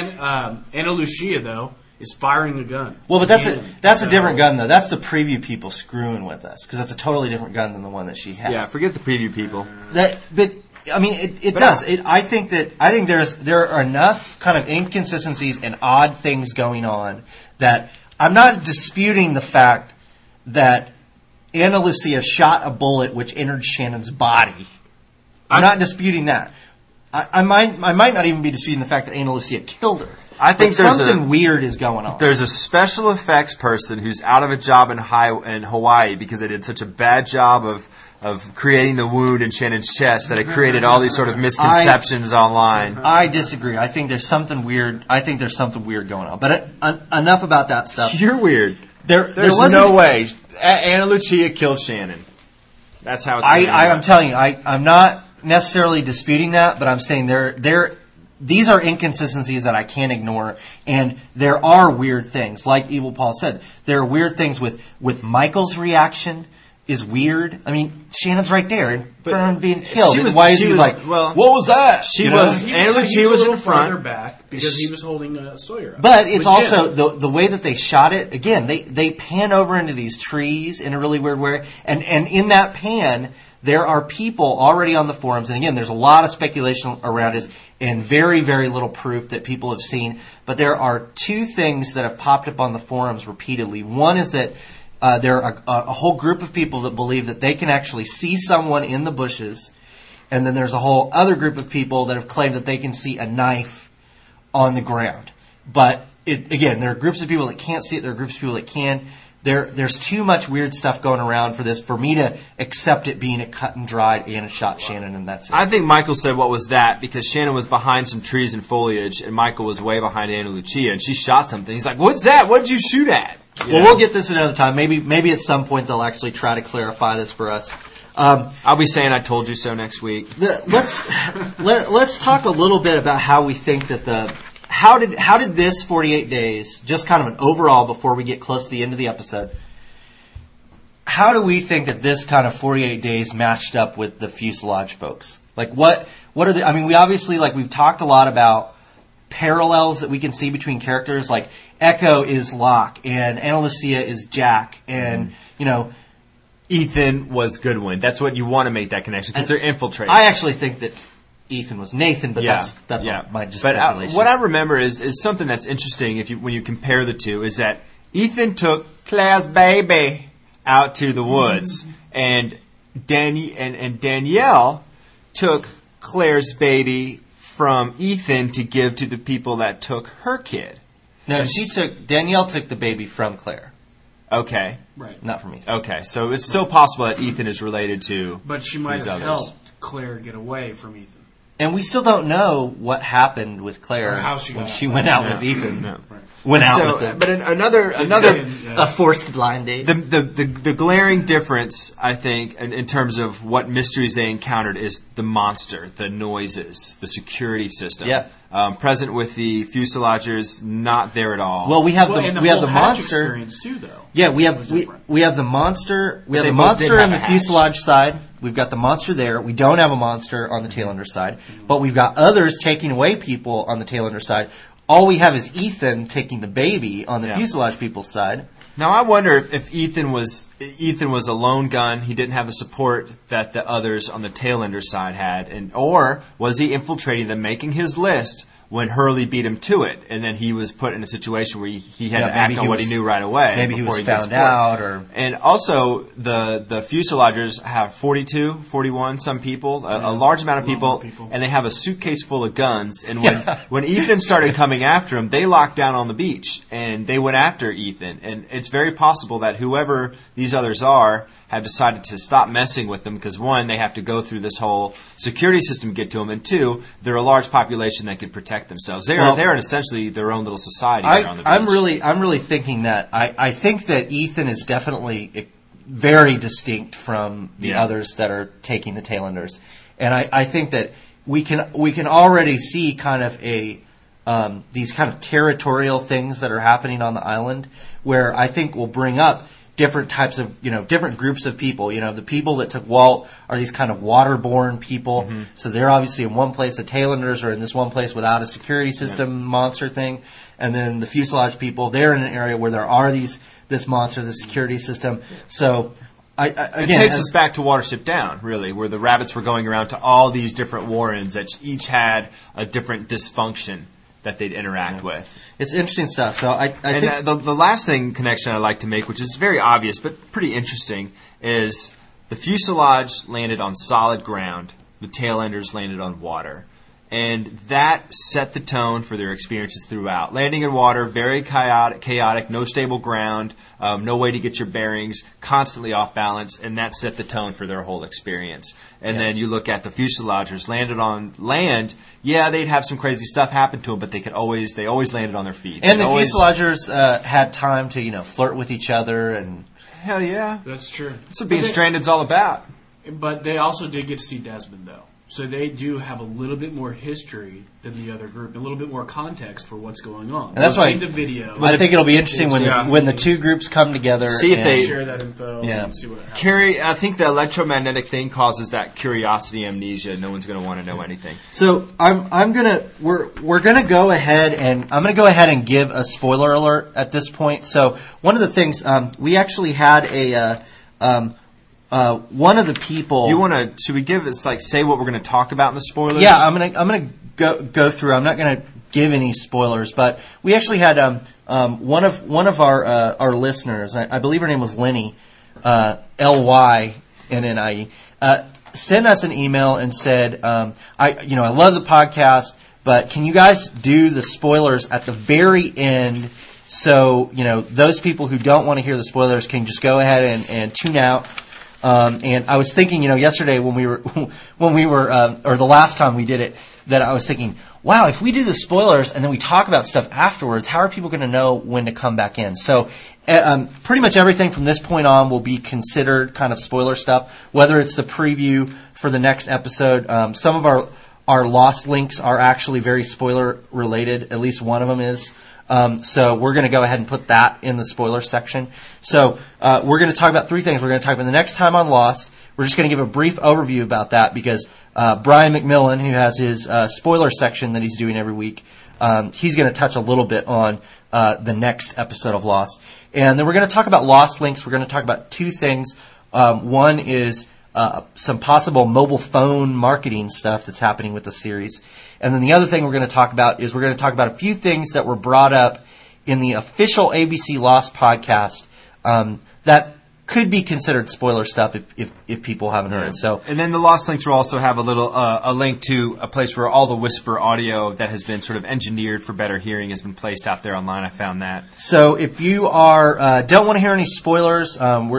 Ana Lucia though is firing a gun. Well, but that's a different gun though. That's the preview people screwing with us because that's a totally different gun than the one that she had. Yeah, forget the preview people. But I mean, it does. I think there are enough kind of inconsistencies and odd things going on that I'm not disputing the fact that Ana Lucia shot a bullet which entered Shannon's body. I'm not disputing that. I might not even be disputing the fact that Ana Lucia killed her. I think there's something weird is going on. There's a special effects person who's out of a job in Hawaii because they did such a bad job of creating the wound in Shannon's chest that it created all these sort of misconceptions online. I disagree. I think there's something weird. Going on. But enough about that stuff. You're weird. There's no way Ana Lucia killed Shannon. That's how it's going to I'm telling you, I'm not necessarily disputing that, but I'm saying these are inconsistencies that I can't ignore, and there are weird things. Like Evil Paul said, there are weird things with Michael's reaction is weird. I mean, Shannon's right there in front of being killed. Why is he like, what was that? Anna Lucia was in front. Farther back because he was holding Sawyer up. But it's also the way that they shot it. Again, they pan over into these trees in a really weird way, and in that pan, there are people already on the forums, and again, there's a lot of speculation around it and very, very little proof that people have seen. But there are two things that have popped up on the forums repeatedly. One is that there are a whole group of people that believe that they can actually see someone in the bushes, and then there's a whole other group of people that have claimed that they can see a knife on the ground. But again, there are groups of people that can't see it. There are groups of people that can. There's too much weird stuff going around for this for me to accept it being a cut and dried Anna shot Shannon and that's it. I think Michael said what was that because Shannon was behind some trees and foliage and Michael was way behind Anna Lucia and she shot something. He's like, "What's that? What did you shoot at?" Well, we'll get this another time. Maybe at some point they'll actually try to clarify this for us. I'll be saying "I told you so" next week. Let's talk a little bit about how we think that how did this 48 days, just kind of an overall before we get close to the end of the episode, how do we think that this kind of 48 days matched up with the Fuselage folks? Like what are the, I mean, we obviously, like we've talked a lot about parallels that we can see between characters, like Echo is Locke and Ana Lucia is Jack, and Ethan was Goodwin. That's what you want to make that connection because they're infiltrators. I actually think that Ethan was Nathan, but that's my just speculation. But what I remember is something that's interesting when you compare the two is that Ethan took Claire's baby out to the woods, and Danielle took Claire's baby from Ethan to give to the people that took her kid. No, Danielle took the baby from Claire. Okay. Right. Not from Ethan. Okay, so it's still possible that Ethan is related to But she might have others. helped Claire get away from Ethan. And we still don't know what happened with Claire Or how she when got she out. went out with Ethan. No. Went out with him. But another A forced blind date. the glaring difference, I think, in terms of what mysteries they encountered is the monster, the noises, the security system. Yeah. Present with the Fuselagers, not there at all. Well, we have and the whole Hatch monster. experience too, though. Yeah, we have was different. we have the monster. We have they the both did monster have on the a hatch. fuselage side. We've got the monster there. We don't have a monster on the Tailender side, but we've got others taking away people on the Tailender side. All we have is Ethan taking the baby on the fuselage people's side. Now I wonder if Ethan was a lone gun. He didn't have the support that the others on the Tailender side had, or was he infiltrating them, making his list when Hurley beat him to it, and then he was put in a situation where he had to act on what he knew right away. Maybe he was before found out, and also the Fuselagers have 42, 41 some people, a large amount of people, and they have a suitcase full of guns. And when Ethan started coming after him, they locked down on the beach and they went after Ethan. And it's very possible that whoever these others are have decided to stop messing with them because, one, they have to go through this whole security system to get to them, and two, they're a large population that can protect themselves. They're essentially their own little society there on the beach. I'm really thinking that I think that Ethan is definitely very distinct from the others that are taking the Tailenders, and I think that we can already see kind of these kind of territorial things that are happening on the island, where I think we'll bring up different types of, different groups of people. The people that took Walt are these kind of waterborne people. Mm-hmm. So they're obviously in one place. The Tailenders are in this one place without a security system monster thing. And then the Fuselage people, they're in an area where there are this monster, the security system. So it takes us back to Watership Down, really, where the rabbits were going around to all these different warrens that each had a different dysfunction that they'd interact with. It's interesting stuff. So I think the last connection I like to make, which is very obvious but pretty interesting, is the Fuselage landed on solid ground. The Tailenders landed on water. And that set the tone for their experiences throughout. Landing in water, very chaotic, no stable ground, no way to get your bearings, constantly off balance, and that set the tone for their whole experience. And then you look at the Fuselagers, landed on land. Yeah, they'd have some crazy stuff happen to them, but they always landed on their feet. And the Fuselagers had time to flirt with each other and. Hell yeah, that's true. That's what being stranded's all about. But they also did get to see Desmond, though. So they do have a little bit more history than the other group, a little bit more context for what's going on. And that's why the video. I think it'll be interesting when the two groups come together. See if and they share that info. Yeah. And see what happens. Carrie, I think the electromagnetic thing causes that curiosity amnesia. No one's going to want to know anything. So we're gonna go ahead and give a spoiler alert at this point. So one of the things we actually had one of the people. You want to? Should we give us say what we're going to talk about in the spoilers? Yeah, I'm gonna go through. I'm not gonna give any spoilers, but we actually had one of our listeners. I believe her name was Lenny, LYNNIE, sent us an email and said, I love the podcast, but can you guys do the spoilers at the very end? So those people who don't want to hear the spoilers can just go ahead and tune out. And I was thinking, yesterday when we were, or the last time we did it, that I was thinking, wow, if we do the spoilers and then we talk about stuff afterwards, how are people going to know when to come back in? So, pretty much everything from this point on will be considered kind of spoiler stuff, whether it's the preview for the next episode. Some of our lost links are actually very spoiler related. At least one of them is. So we're going to go ahead and put that in the spoiler section. So we're going to talk about three things. We're going to talk about the next time on Lost. We're just going to give a brief overview about that because Brian McMillan, who has his spoiler section that he's doing every week, he's going to touch a little bit on the next episode of Lost. And then we're going to talk about Lost links. We're going to talk about two things. One is some possible mobile phone marketing stuff that's happening with the series. And then the other thing we're going to talk about is we're going to talk about a few things that were brought up in the official ABC Lost podcast that could be considered spoiler stuff if people haven't heard it. So, and then the Lost links will also have a link to a place where all the whisper audio that has been sort of engineered for better hearing has been placed out there online. I found that. So if you are don't want to hear any spoilers, or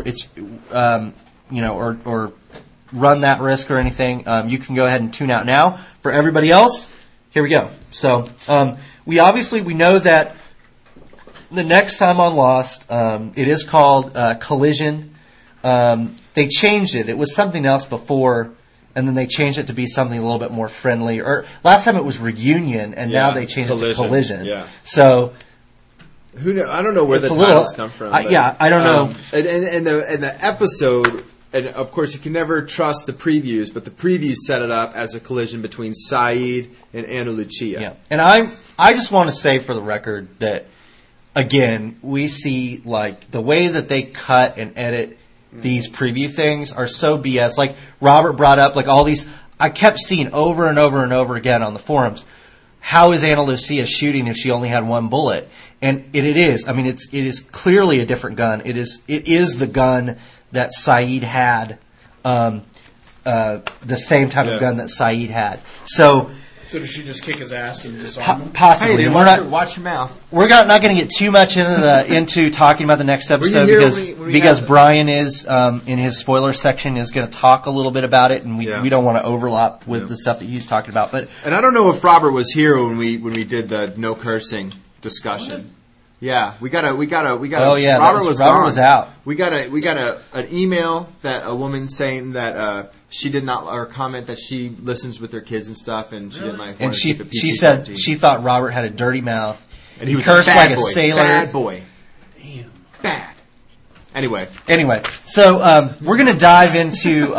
run that risk or anything, you can go ahead and tune out now. For everybody else, here we go. So we know that the next time on Lost, it is called Collision. They changed it. It was something else before, and then they changed it to be something a little bit more friendly. Or last time it was Reunion, and now they changed it to Collision. Yeah. So who know? I don't know where the titles come from. I don't know. And the episode. And of course, you can never trust the previews, but the previews set it up as a collision between Saeed and Ana Lucia. Yeah, and I just want to say for the record that again, we see the way that they cut and edit these preview things are so BS. Like Robert brought up, all these. I kept seeing over and over and over again on the forums. How is Ana Lucia shooting if she only had one bullet? And it is. I mean, it is clearly a different gun. It is the gun that Saeed had, the same type of gun that Saeed had. So does she just kick his ass and disarm him? Possibly. Hey, watch your mouth. We're not going to get too much into talking about the next episode because Brian is in his spoiler section is going to talk a little bit about it, and we don't want to overlap with the stuff that he's talking about. And I don't know if Robert was here when we did the no cursing discussion. Yeah, we got. Oh yeah, Robert was out. We got an email that a woman saying that she did not, or comment that she listens with her kids and stuff, and she didn't like. And she said she thought Robert had a dirty mouth, and he was cursed like a sailor. Bad boy. Damn. Bad. Anyway, so we're gonna dive into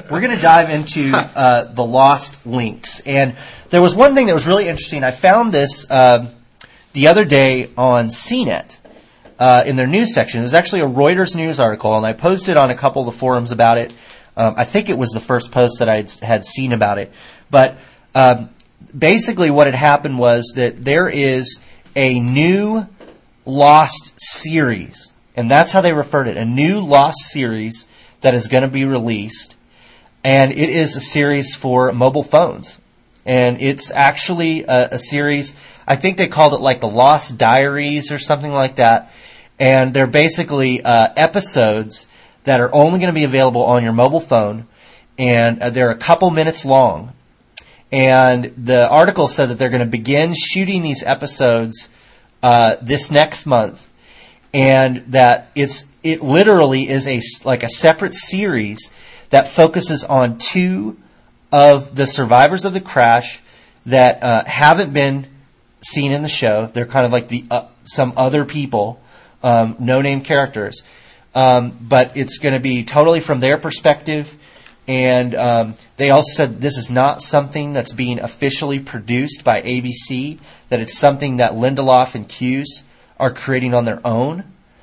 the Lost links, and there was one thing that was really interesting. I found this. The other day on CNET, in their news section, it was actually a Reuters news article, and I posted on a couple of the forums about it. I think it was the first post that I had seen about it. But basically what had happened was that there is a new Lost series, and that's how they referred to it, a new Lost series that is going to be released, and it is a series for mobile phones. And it's actually a series, I think they called it the Lost Diaries or something like that. And they're basically episodes that are only going to be available on your mobile phone. And they're a couple minutes long. And the article said that they're going to begin shooting these episodes this next month. And that it literally is a separate series that focuses on two of the survivors of the crash that haven't been seen in the show. They're kind of like some other people, no-name characters. But it's going to be totally from their perspective. And they also said this is not something that's being officially produced by ABC, that it's something that Lindelof and Hughes are creating on their own.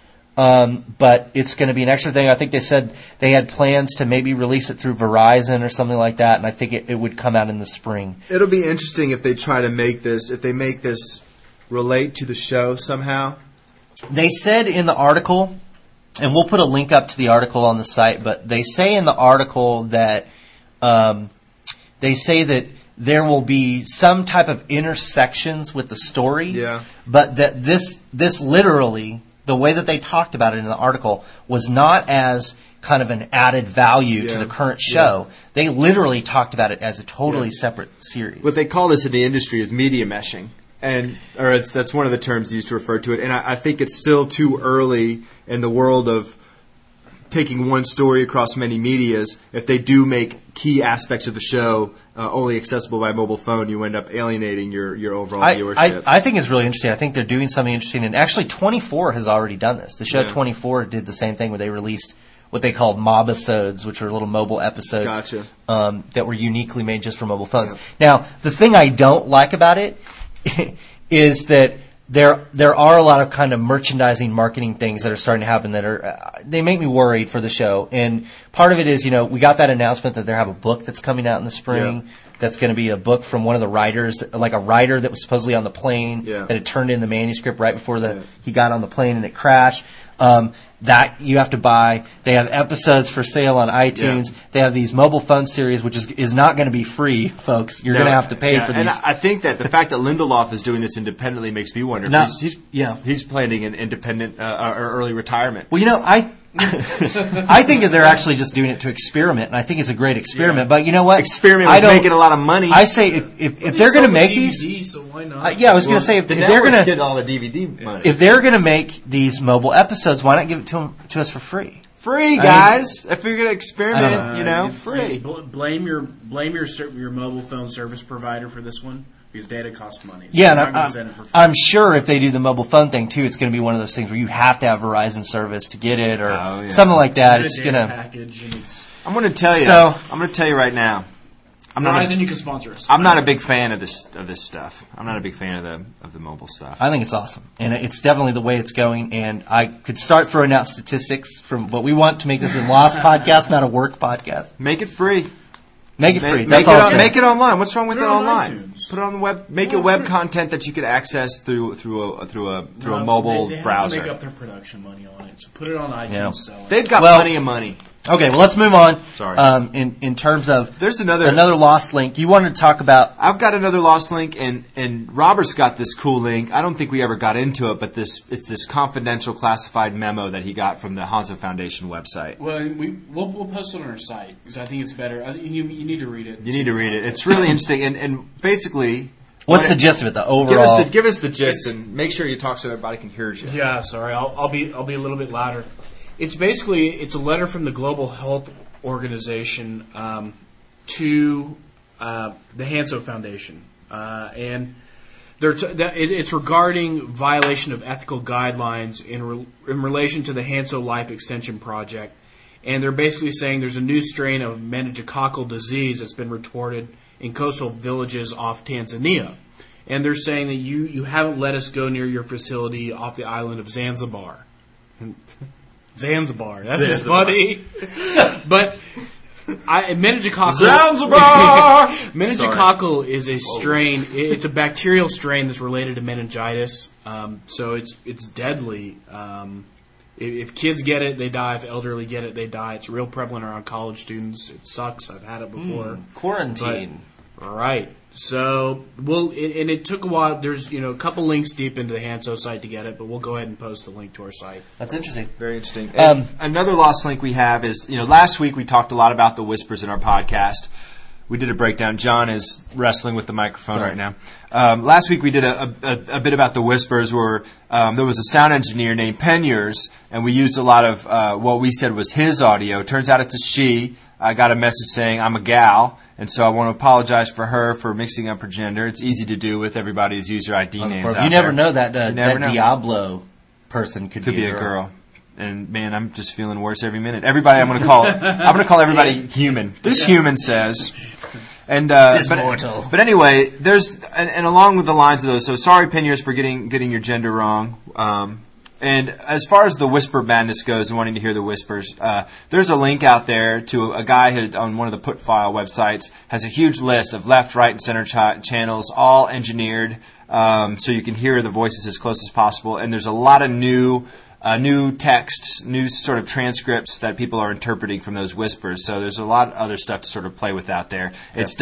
But it's going to be an extra thing. I think they said they had plans to maybe release it through Verizon or something like that, and I think it would come out in the spring. It'll be interesting if they try to make this relate to the show somehow. They said in the article, and we'll put a link up to the article on the site, but they say in the article that they say that there will be some type of intersections with the story, but that this literally, the way that they talked about it in the article, was not as kind of an added value to the current show. They literally talked about it as a totally separate series. What they call this in the industry is media meshing. That's one of the terms used to refer to it. And I think it's still too early in the world of taking one story across many medias. If they do make key aspects of the show only accessible by mobile phone, you end up alienating your overall viewership. I think it's really interesting. I think they're doing something interesting. And actually, 24 has already done this. The show 24 did the same thing where they released what they called mobisodes, which are little mobile episodes that were uniquely made just for mobile phones. Now, the thing I don't like about it is that there are a lot of kind of merchandising, marketing things that are starting to happen that they make me worried for the show. And part of it is, we got that announcement that they have a book that's coming out in the spring. That's going to be a book from one of the writers, like a writer that was supposedly on the plane that had turned in the manuscript right before he got on the plane and it crashed. That you have to buy. They have episodes for sale on iTunes. They have these mobile phone series, which is not going to be free, folks. You're going to have to pay for these. And I think that the fact that Lindelof is doing this independently makes me wonder if he's planning an independent or early retirement. Well, I think that they're actually just doing it to experiment, and I think it's a great experiment. But you know what? Experiment with making a lot of money. I say if they're going to make these, so why not? I was going to say if they're going to get all the DVD money, if they're going to make these mobile episodes, why not give it to us for free? Free, guys. If you're going to experiment, free. Blame your mobile phone service provider for this one. Because data costs money. So I'm sure if they do the mobile phone thing too, it's going to be one of those things where you have to have Verizon service to get it or something like that. It's going to package. I'm going to tell you. I'm going to tell you right now. Verizon, you can sponsor us. I'm not a big fan of this stuff. I'm not a big fan of the mobile stuff. I think it's awesome, and it's definitely the way it's going. And I could start throwing out statistics but we want to make this a Lost podcast, not a work podcast. Make it free. Make it free. Make it online. What's wrong with it online? Put it on the web. Make it web content that you could access through a mobile browser. They have to make up their production money on it. So put it on iTunes. Sell it. They've got plenty of money. Okay, well, let's move on. Sorry. In terms of there's another lost link. You wanted to talk about. I've got another lost link, and Robert's got this cool link. I don't think we ever got into it, but it's this confidential classified memo that he got from the Hanso Foundation website. Well, we'll post it on our site because I think it's better. You need to read it. You need to read it. It's really interesting, and basically. What's the gist of it? The overall. Give us the gist, and make sure you talk so everybody can hear you. Yeah, sorry. I'll be a little bit louder. It's a letter from the Global Health Organization to the Hanso Foundation, and it's regarding violation of ethical guidelines in relation to the Hanso Life Extension Project, and they're basically saying there's a new strain of meningococcal disease that's been reported in coastal villages off Tanzania, and they're saying that you haven't let us go near your facility off the island of Zanzibar. Zanzibar. That's just funny. But meningococcal. Zanzibar! Meningococcal is a strain. It's a bacterial strain that's related to meningitis. So it's deadly. If kids get it, they die. If elderly get it, they die. It's real prevalent around college students. It sucks. I've had it before. Quarantine. All right. So, and it took a while. There's, a couple links deep into the Hanso site to get it, but we'll go ahead and post the link to our site. That's interesting. Very interesting. Another lost link we have is, last week we talked a lot about the whispers in our podcast. we did a breakdown. John is wrestling with the microphone right now. Last week we did a bit about the whispers where there was a sound engineer named Penyers, and we used a lot of what we said was his audio. Turns out it's a she. I got a message saying I'm a gal, and so I want to apologize for her for mixing up her gender. It's easy to do with everybody's user ID names out there. You never know that never know. Diablo person could be a girl. And man, I'm just feeling worse every minute. Everybody, I'm going to call everybody human. This human says, and mortal. But anyway, there's and along with the lines of those. So sorry, Penyers, for getting your gender wrong. And as far as the whisper madness goes and wanting to hear the whispers, there's a link out there to a guy who, on one of the Putfile websites, has a huge list of left, right, and center channels, all engineered, so you can hear the voices as close as possible. And there's a lot of new texts, new sort of transcripts that people are interpreting from those whispers. So there's a lot of other stuff to sort of play with out there. It's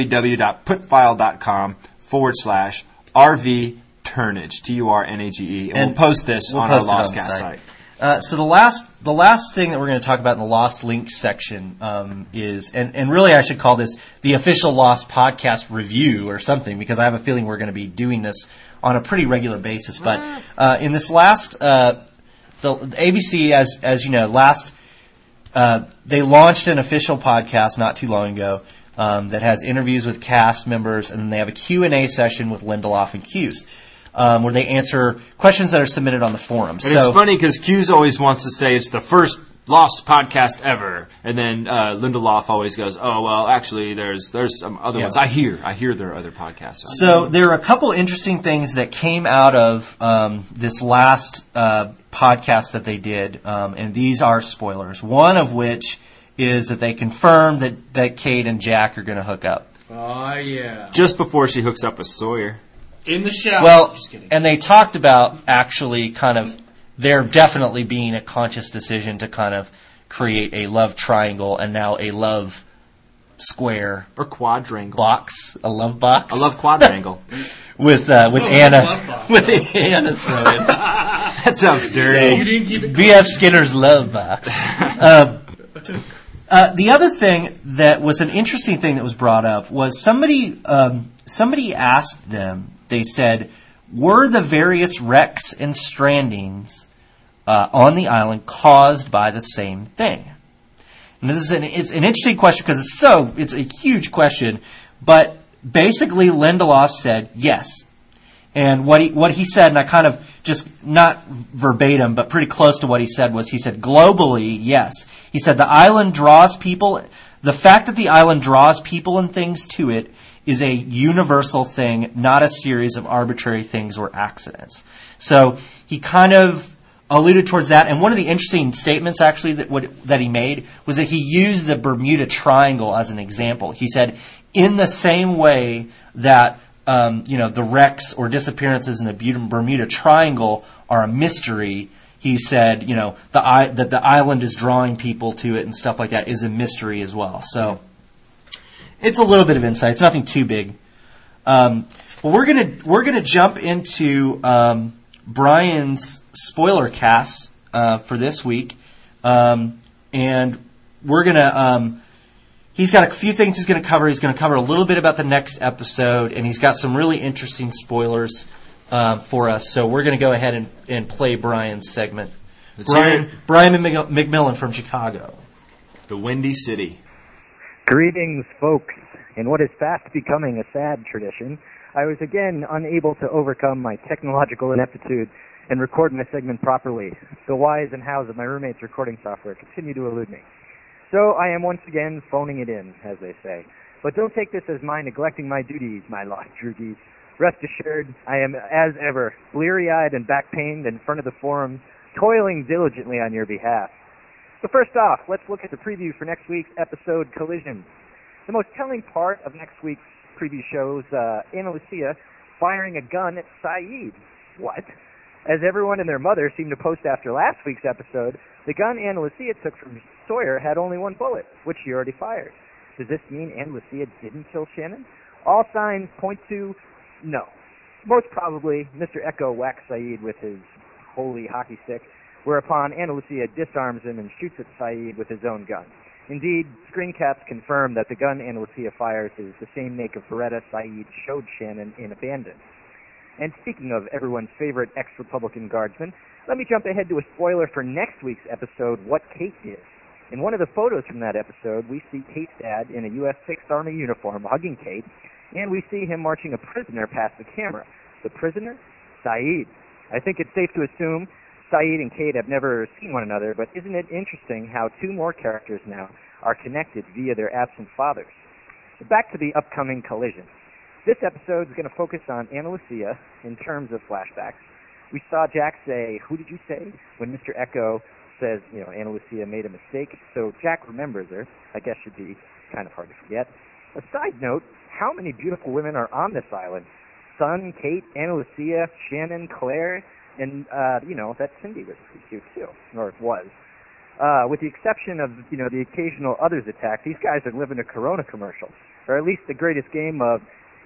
www.putfile.com/RV Turnage, Turnage, and we'll post this on our Lostcast site. So the last thing that we're going to talk about in the Lost Links section is, and really I should call this the official Lost Podcast review or something, because I have a feeling we're going to be doing this on a pretty regular basis. But in this last, the ABC, as you know, they launched an official podcast not too long ago that has interviews with cast members, and then they have a Q&A session with Lindelof and Cuse. Where they answer questions that are submitted on the forum. And it's funny because Cuse always wants to say it's the first Lost podcast ever, and then Lindelof always goes, "Oh well, actually, there's some other ones. I hear there are other podcasts." So there are a couple interesting things that came out of this last podcast that they did, and these are spoilers. One of which is that they confirmed that Kate and Jack are going to hook up. Oh yeah! Just before she hooks up with Sawyer. In the shower. Well, just kidding. And they talked about actually kind of there definitely being a conscious decision to kind of create a love triangle and now a love square or quadrangle box, a love box, a love quadrangle with Anna with Anna thrown in. That sounds dirty. You didn't keep it B.F. Skinner's love box. The other thing that was an interesting thing that was brought up was somebody asked them. They said, were the various wrecks and strandings on the island caused by the same thing? And it's an interesting question because it's a huge question. But basically, Lindelof said yes. And what he said, and I kind of just not verbatim, but pretty close to what he said was, he said globally, yes. He said the island draws people. The fact that the island draws people and things to it is a universal thing, not a series of arbitrary things or accidents. So he kind of alluded towards that. And one of the interesting statements, actually, that he made was that he used the Bermuda Triangle as an example. He said, in the same way that the wrecks or disappearances in the Bermuda Triangle are a mystery, he said, that the island is drawing people to it and stuff like that is a mystery as well. So it's a little bit of insight. It's nothing too big. Well, we're gonna jump into Brian's spoiler cast for this week, and we're gonna. He's got a few things he's going to cover. He's going to cover a little bit about the next episode, and he's got some really interesting spoilers for us. So we're going to go ahead and play Brian's segment. Brian McMillan from Chicago. The Windy City. Greetings, folks. In what is fast becoming a sad tradition, I was again unable to overcome my technological ineptitude and record my segment properly. The whys and hows of my roommate's recording software continue to elude me. So I am once again phoning it in, as they say. But don't take this as my neglecting my duties, my lost droogies. Rest assured, I am, as ever, bleary-eyed and back-pained in front of the forums, toiling diligently on your behalf. So first off, let's look at the preview for next week's episode, Collision. The most telling part of next week's preview shows Ana Lucia firing a gun at Sayid. What? As everyone and their mother seemed to post after last week's episode, the gun Ana Lucia took from Sawyer had only one bullet, which she already fired. Does this mean Ana Lucia didn't kill Shannon? All signs point to no. Most probably, Mr. Echo whacks Sayid with his holy hockey stick, whereupon Ana Lucia disarms him and shoots at Sayid with his own gun. Indeed, screen caps confirm that the gun Ana Lucia fires is the same make of Beretta Saeed showed Shannon in Abandon. And speaking of everyone's favorite ex-Republican guardsman, let me jump ahead to a spoiler for next week's episode, What Kate Did. In one of the photos from that episode, we see Kate's dad in a U.S. Sixth Army uniform hugging Kate, and we see him marching a prisoner past the camera. The prisoner? Saeed. I think it's safe to assume Saeed and Kate have never seen one another, but isn't it interesting how two more characters now are connected via their absent fathers? So back to the upcoming collision. This episode is going to focus on Ana Lucia in terms of flashbacks. We saw Jack say, "Who did you say?" when Mr. Echo says, Ana Lucia made a mistake, so Jack remembers her. I guess should be kind of hard to forget. A side note, how many beautiful women are on this island? Sun, Kate, Ana Lucia, Shannon, Claire, and, that Cindy was pretty cute too, or it was. With the exception of, the occasional others attack, these guys are living a Corona commercial, or at least the greatest game of,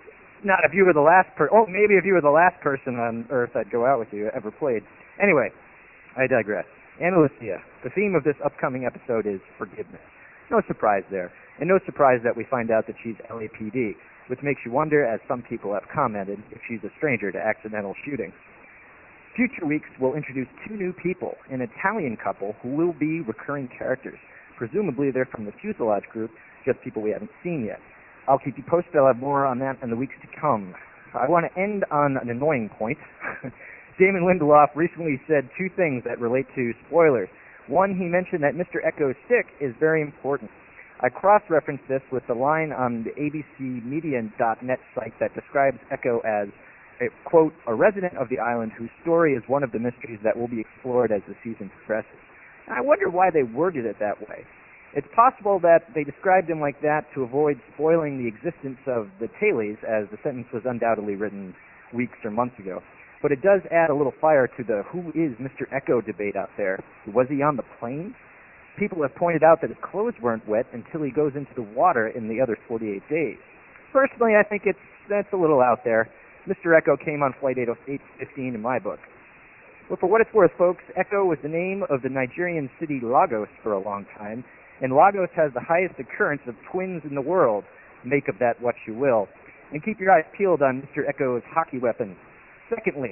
not if you were the last maybe if you were the last person on Earth I'd go out with you ever played. Anyway, I digress. Ana Lucia, the theme of this upcoming episode is forgiveness. No surprise there, and no surprise that we find out that she's LAPD, which makes you wonder, as some people have commented, if she's a stranger to accidental shootings. Future weeks will introduce two new people, an Italian couple who will be recurring characters. Presumably they're from the Fuselage group, just people we haven't seen yet. I'll keep you posted. I'll have more on that in the weeks to come. I want to end on an annoying point. Damon Lindelof recently said two things that relate to spoilers. One, he mentioned that Mr. Echo's stick is very important. I cross-referenced this with the line on the abcmedia.net site that describes Echo as, quote, a resident of the island whose story is one of the mysteries that will be explored as the season progresses. And I wonder why they worded it that way. It's possible that they described him like that to avoid spoiling the existence of the tailies, as the sentence was undoubtedly written weeks or months ago. But it does add a little fire to the who is Mr. Echo debate out there. Was he on the plane? People have pointed out that his clothes weren't wet until he goes into the water in the other 48 days. Personally, I think that's a little out there. Mr. Echo came on Flight 815 in my book. Well, for what it's worth, folks, Echo was the name of the Nigerian city Lagos for a long time, and Lagos has the highest occurrence of twins in the world. Make of that what you will. And keep your eyes peeled on Mr. Echo's hockey weapons. Secondly,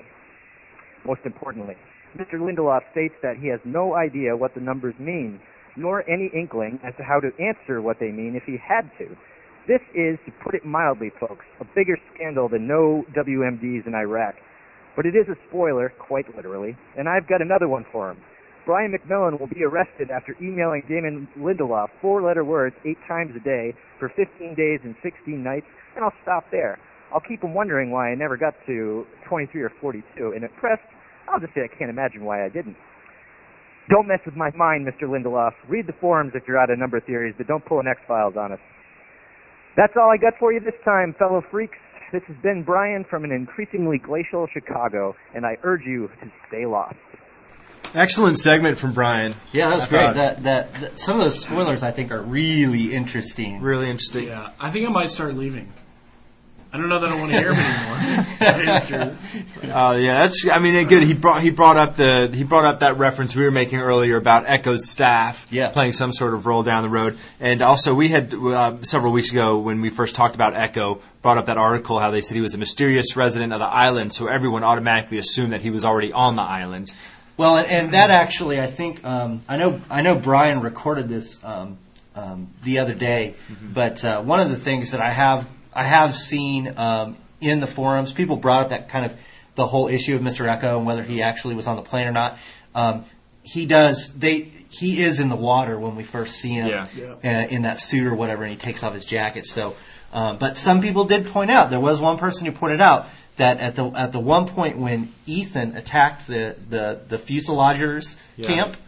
most importantly, Mr. Lindelof states that he has no idea what the numbers mean, nor any inkling as to how to answer what they mean if he had to. This is, to put it mildly, folks, a bigger scandal than no WMDs in Iraq. But it is a spoiler, quite literally, and I've got another one for him. Brian McMillan will be arrested after emailing Damon Lindelof 4-letter words 8 times a day for 15 days and 16 nights, and I'll stop there. I'll keep him wondering why I never got to 23 or 42, and at press, I'll just say I can't imagine why I didn't. Don't mess with my mind, Mr. Lindelof. Read the forums if you're out of number theories, but don't pull an X-Files on us. That's all I got for you this time, fellow freaks. This has been Brian from an increasingly glacial Chicago, and I urge you to stay lost. Excellent segment from Brian. Yeah, that was great. That some of those spoilers I think are really interesting. Really interesting. Yeah, I think I might start leaving. I don't know that I want to hear him anymore. Yeah, that's. I mean, good. He brought up that reference we were making earlier about Echo's staff playing some sort of role down the road, and also we had several weeks ago when we first talked about Echo, brought up that article how they said he was a mysterious resident of the island, so everyone automatically assumed that he was already on the island. Well, and that actually, I think, I know Brian recorded this the other day, but one of the things that I have seen in the forums, people brought up that kind of the whole issue of Mr. Echo and whether he actually was on the plane or not. He is in the water when we first see him in that suit or whatever, and he takes off his jacket. So, but some people did point out, there was one person who pointed out that at the one point when Ethan attacked the fuselagers camp,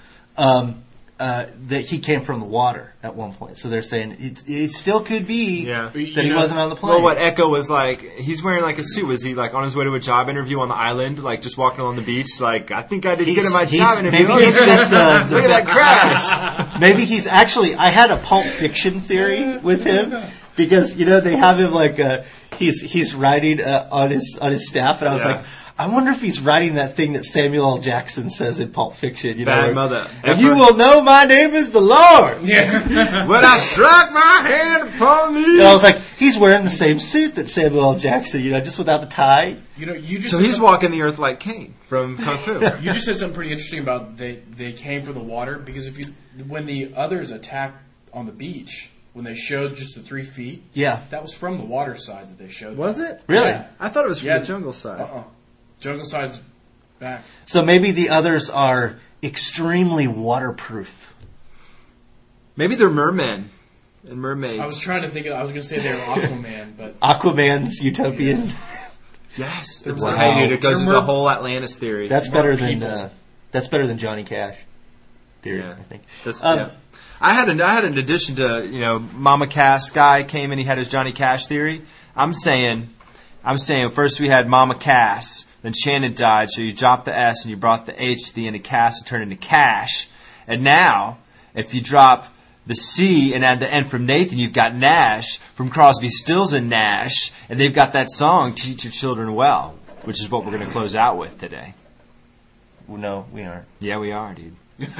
that he came from the water at one point. So they're saying it still could be that he wasn't on the plane. Well, what Echo was like, he's wearing like a suit. Was he like on his way to a job interview on the island, like just walking along the beach? Like, I think I did good in my job interview. Maybe he's just look at that crash. Maybe he's actually. I had a Pulp Fiction theory with him because they have him like he's writing on his staff, and I was like, I wonder if he's writing that thing that Samuel L. Jackson says in Pulp Fiction. You know, Bad where, mother. And you will know my name is the Lord. Yeah. When I struck my hand upon thee. And I was like, he's wearing the same suit that Samuel L. Jackson, just without the tie. You just So he's walking the earth like Caine from Kung Fu. You just said something pretty interesting about they came from the water, because when the others attacked on the beach, when they showed just the 3 feet, Yeah. that was from the water side that they showed. Was it? Really? Yeah. I thought it was from Yeah. the jungle side. Jungle side's back. So maybe the others are extremely waterproof. Maybe they're mermen and mermaids. I was trying to think. I was going to say they were Aquaman, but Aquaman's utopian. Yes. They're It's mer- hey, dude, it goes they're into the mer- whole Atlantis theory. That's better than people. Johnny Cash theory, Yeah. I think. That's, Um, yeah. I had an addition to, Mama Cass guy came in, he had his Johnny Cash theory. I'm saying first we had Mama Cass, then Shannon died, so you dropped the S and you brought the H to the end of Cass and turned into Cash. And now, if you drop the C and add the N from Nathan, you've got Nash from Crosby, Stills and Nash, and they've got that song, Teach Your Children Well, which is what we're going to close out with today. No, we aren't. Yeah, we are, dude.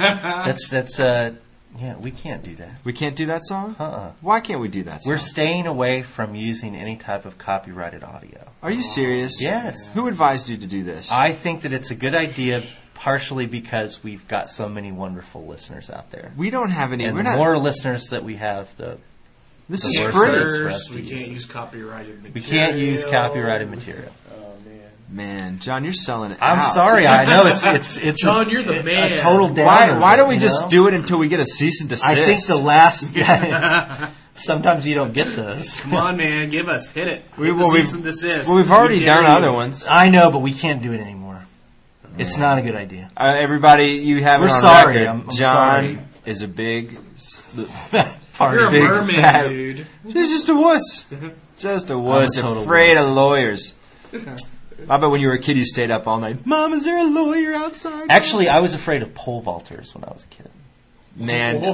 We can't do that. We can't do that song? Uh-uh. Why can't we do that song? We're staying away from using any type of copyrighted audio. Are you serious? Yes. Who advised you to do this? I think that it's a good idea, partially because we've got so many wonderful listeners out there. We don't have any. And We're the not. more listeners that we have, the This the is worse free. it is for us to we use can't it. use copyrighted material. We can't use copyrighted material. Oh man, Man, John, you're selling it. I'm out. sorry. I know it's John, you're the man. a total downer. Why don't we you just know? do it until we get a cease and desist? I think the last. Sometimes you don't get those. Come on, man, give us, hit it. We- Hit the well, we've- cease and desist. Well, we've already We done dare other you. ones. I know, but we can't do it anymore. It's not a good idea. Everybody, you have it We're on sorry. record. I'm John sorry. is a big. Party. You're a Big merman, fat- dude. He's just a wuss. Just a wuss. total Afraid wuss. of lawyers. I bet when you were a kid, you stayed up all night. Mom, is there a lawyer outside? Actually, I was afraid of pole vaulters when I was a kid. Man, I would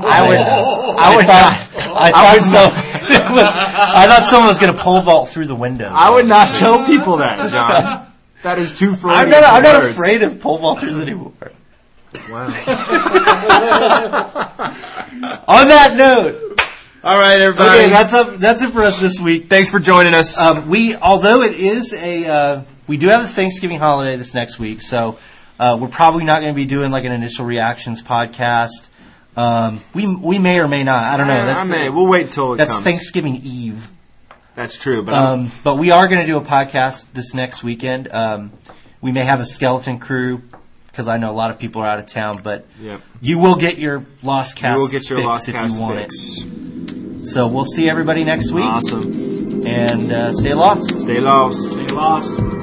I thought someone was going to pole vault through the window. I would not tell people that, John. That is too I'm Freudian not words. afraid of pole vaulters anymore. Wow. On that note, All right, everybody. okay, that's it for us this week. Thanks for joining us. Although it is we do have the Thanksgiving holiday this next week, so we're probably not going to be doing like an initial reactions podcast. We may or may not. I don't know. We'll wait till it That's comes. Thanksgiving Eve. That's true, but But we are going to do a podcast this next weekend. We may have a skeleton crew because I know a lot of people are out of town. But Yep. you will get your Lost Cast you will get your fix Lost if Cast you want fix. it. So we'll see everybody next week. Awesome. And stay lost. Stay lost. Stay lost.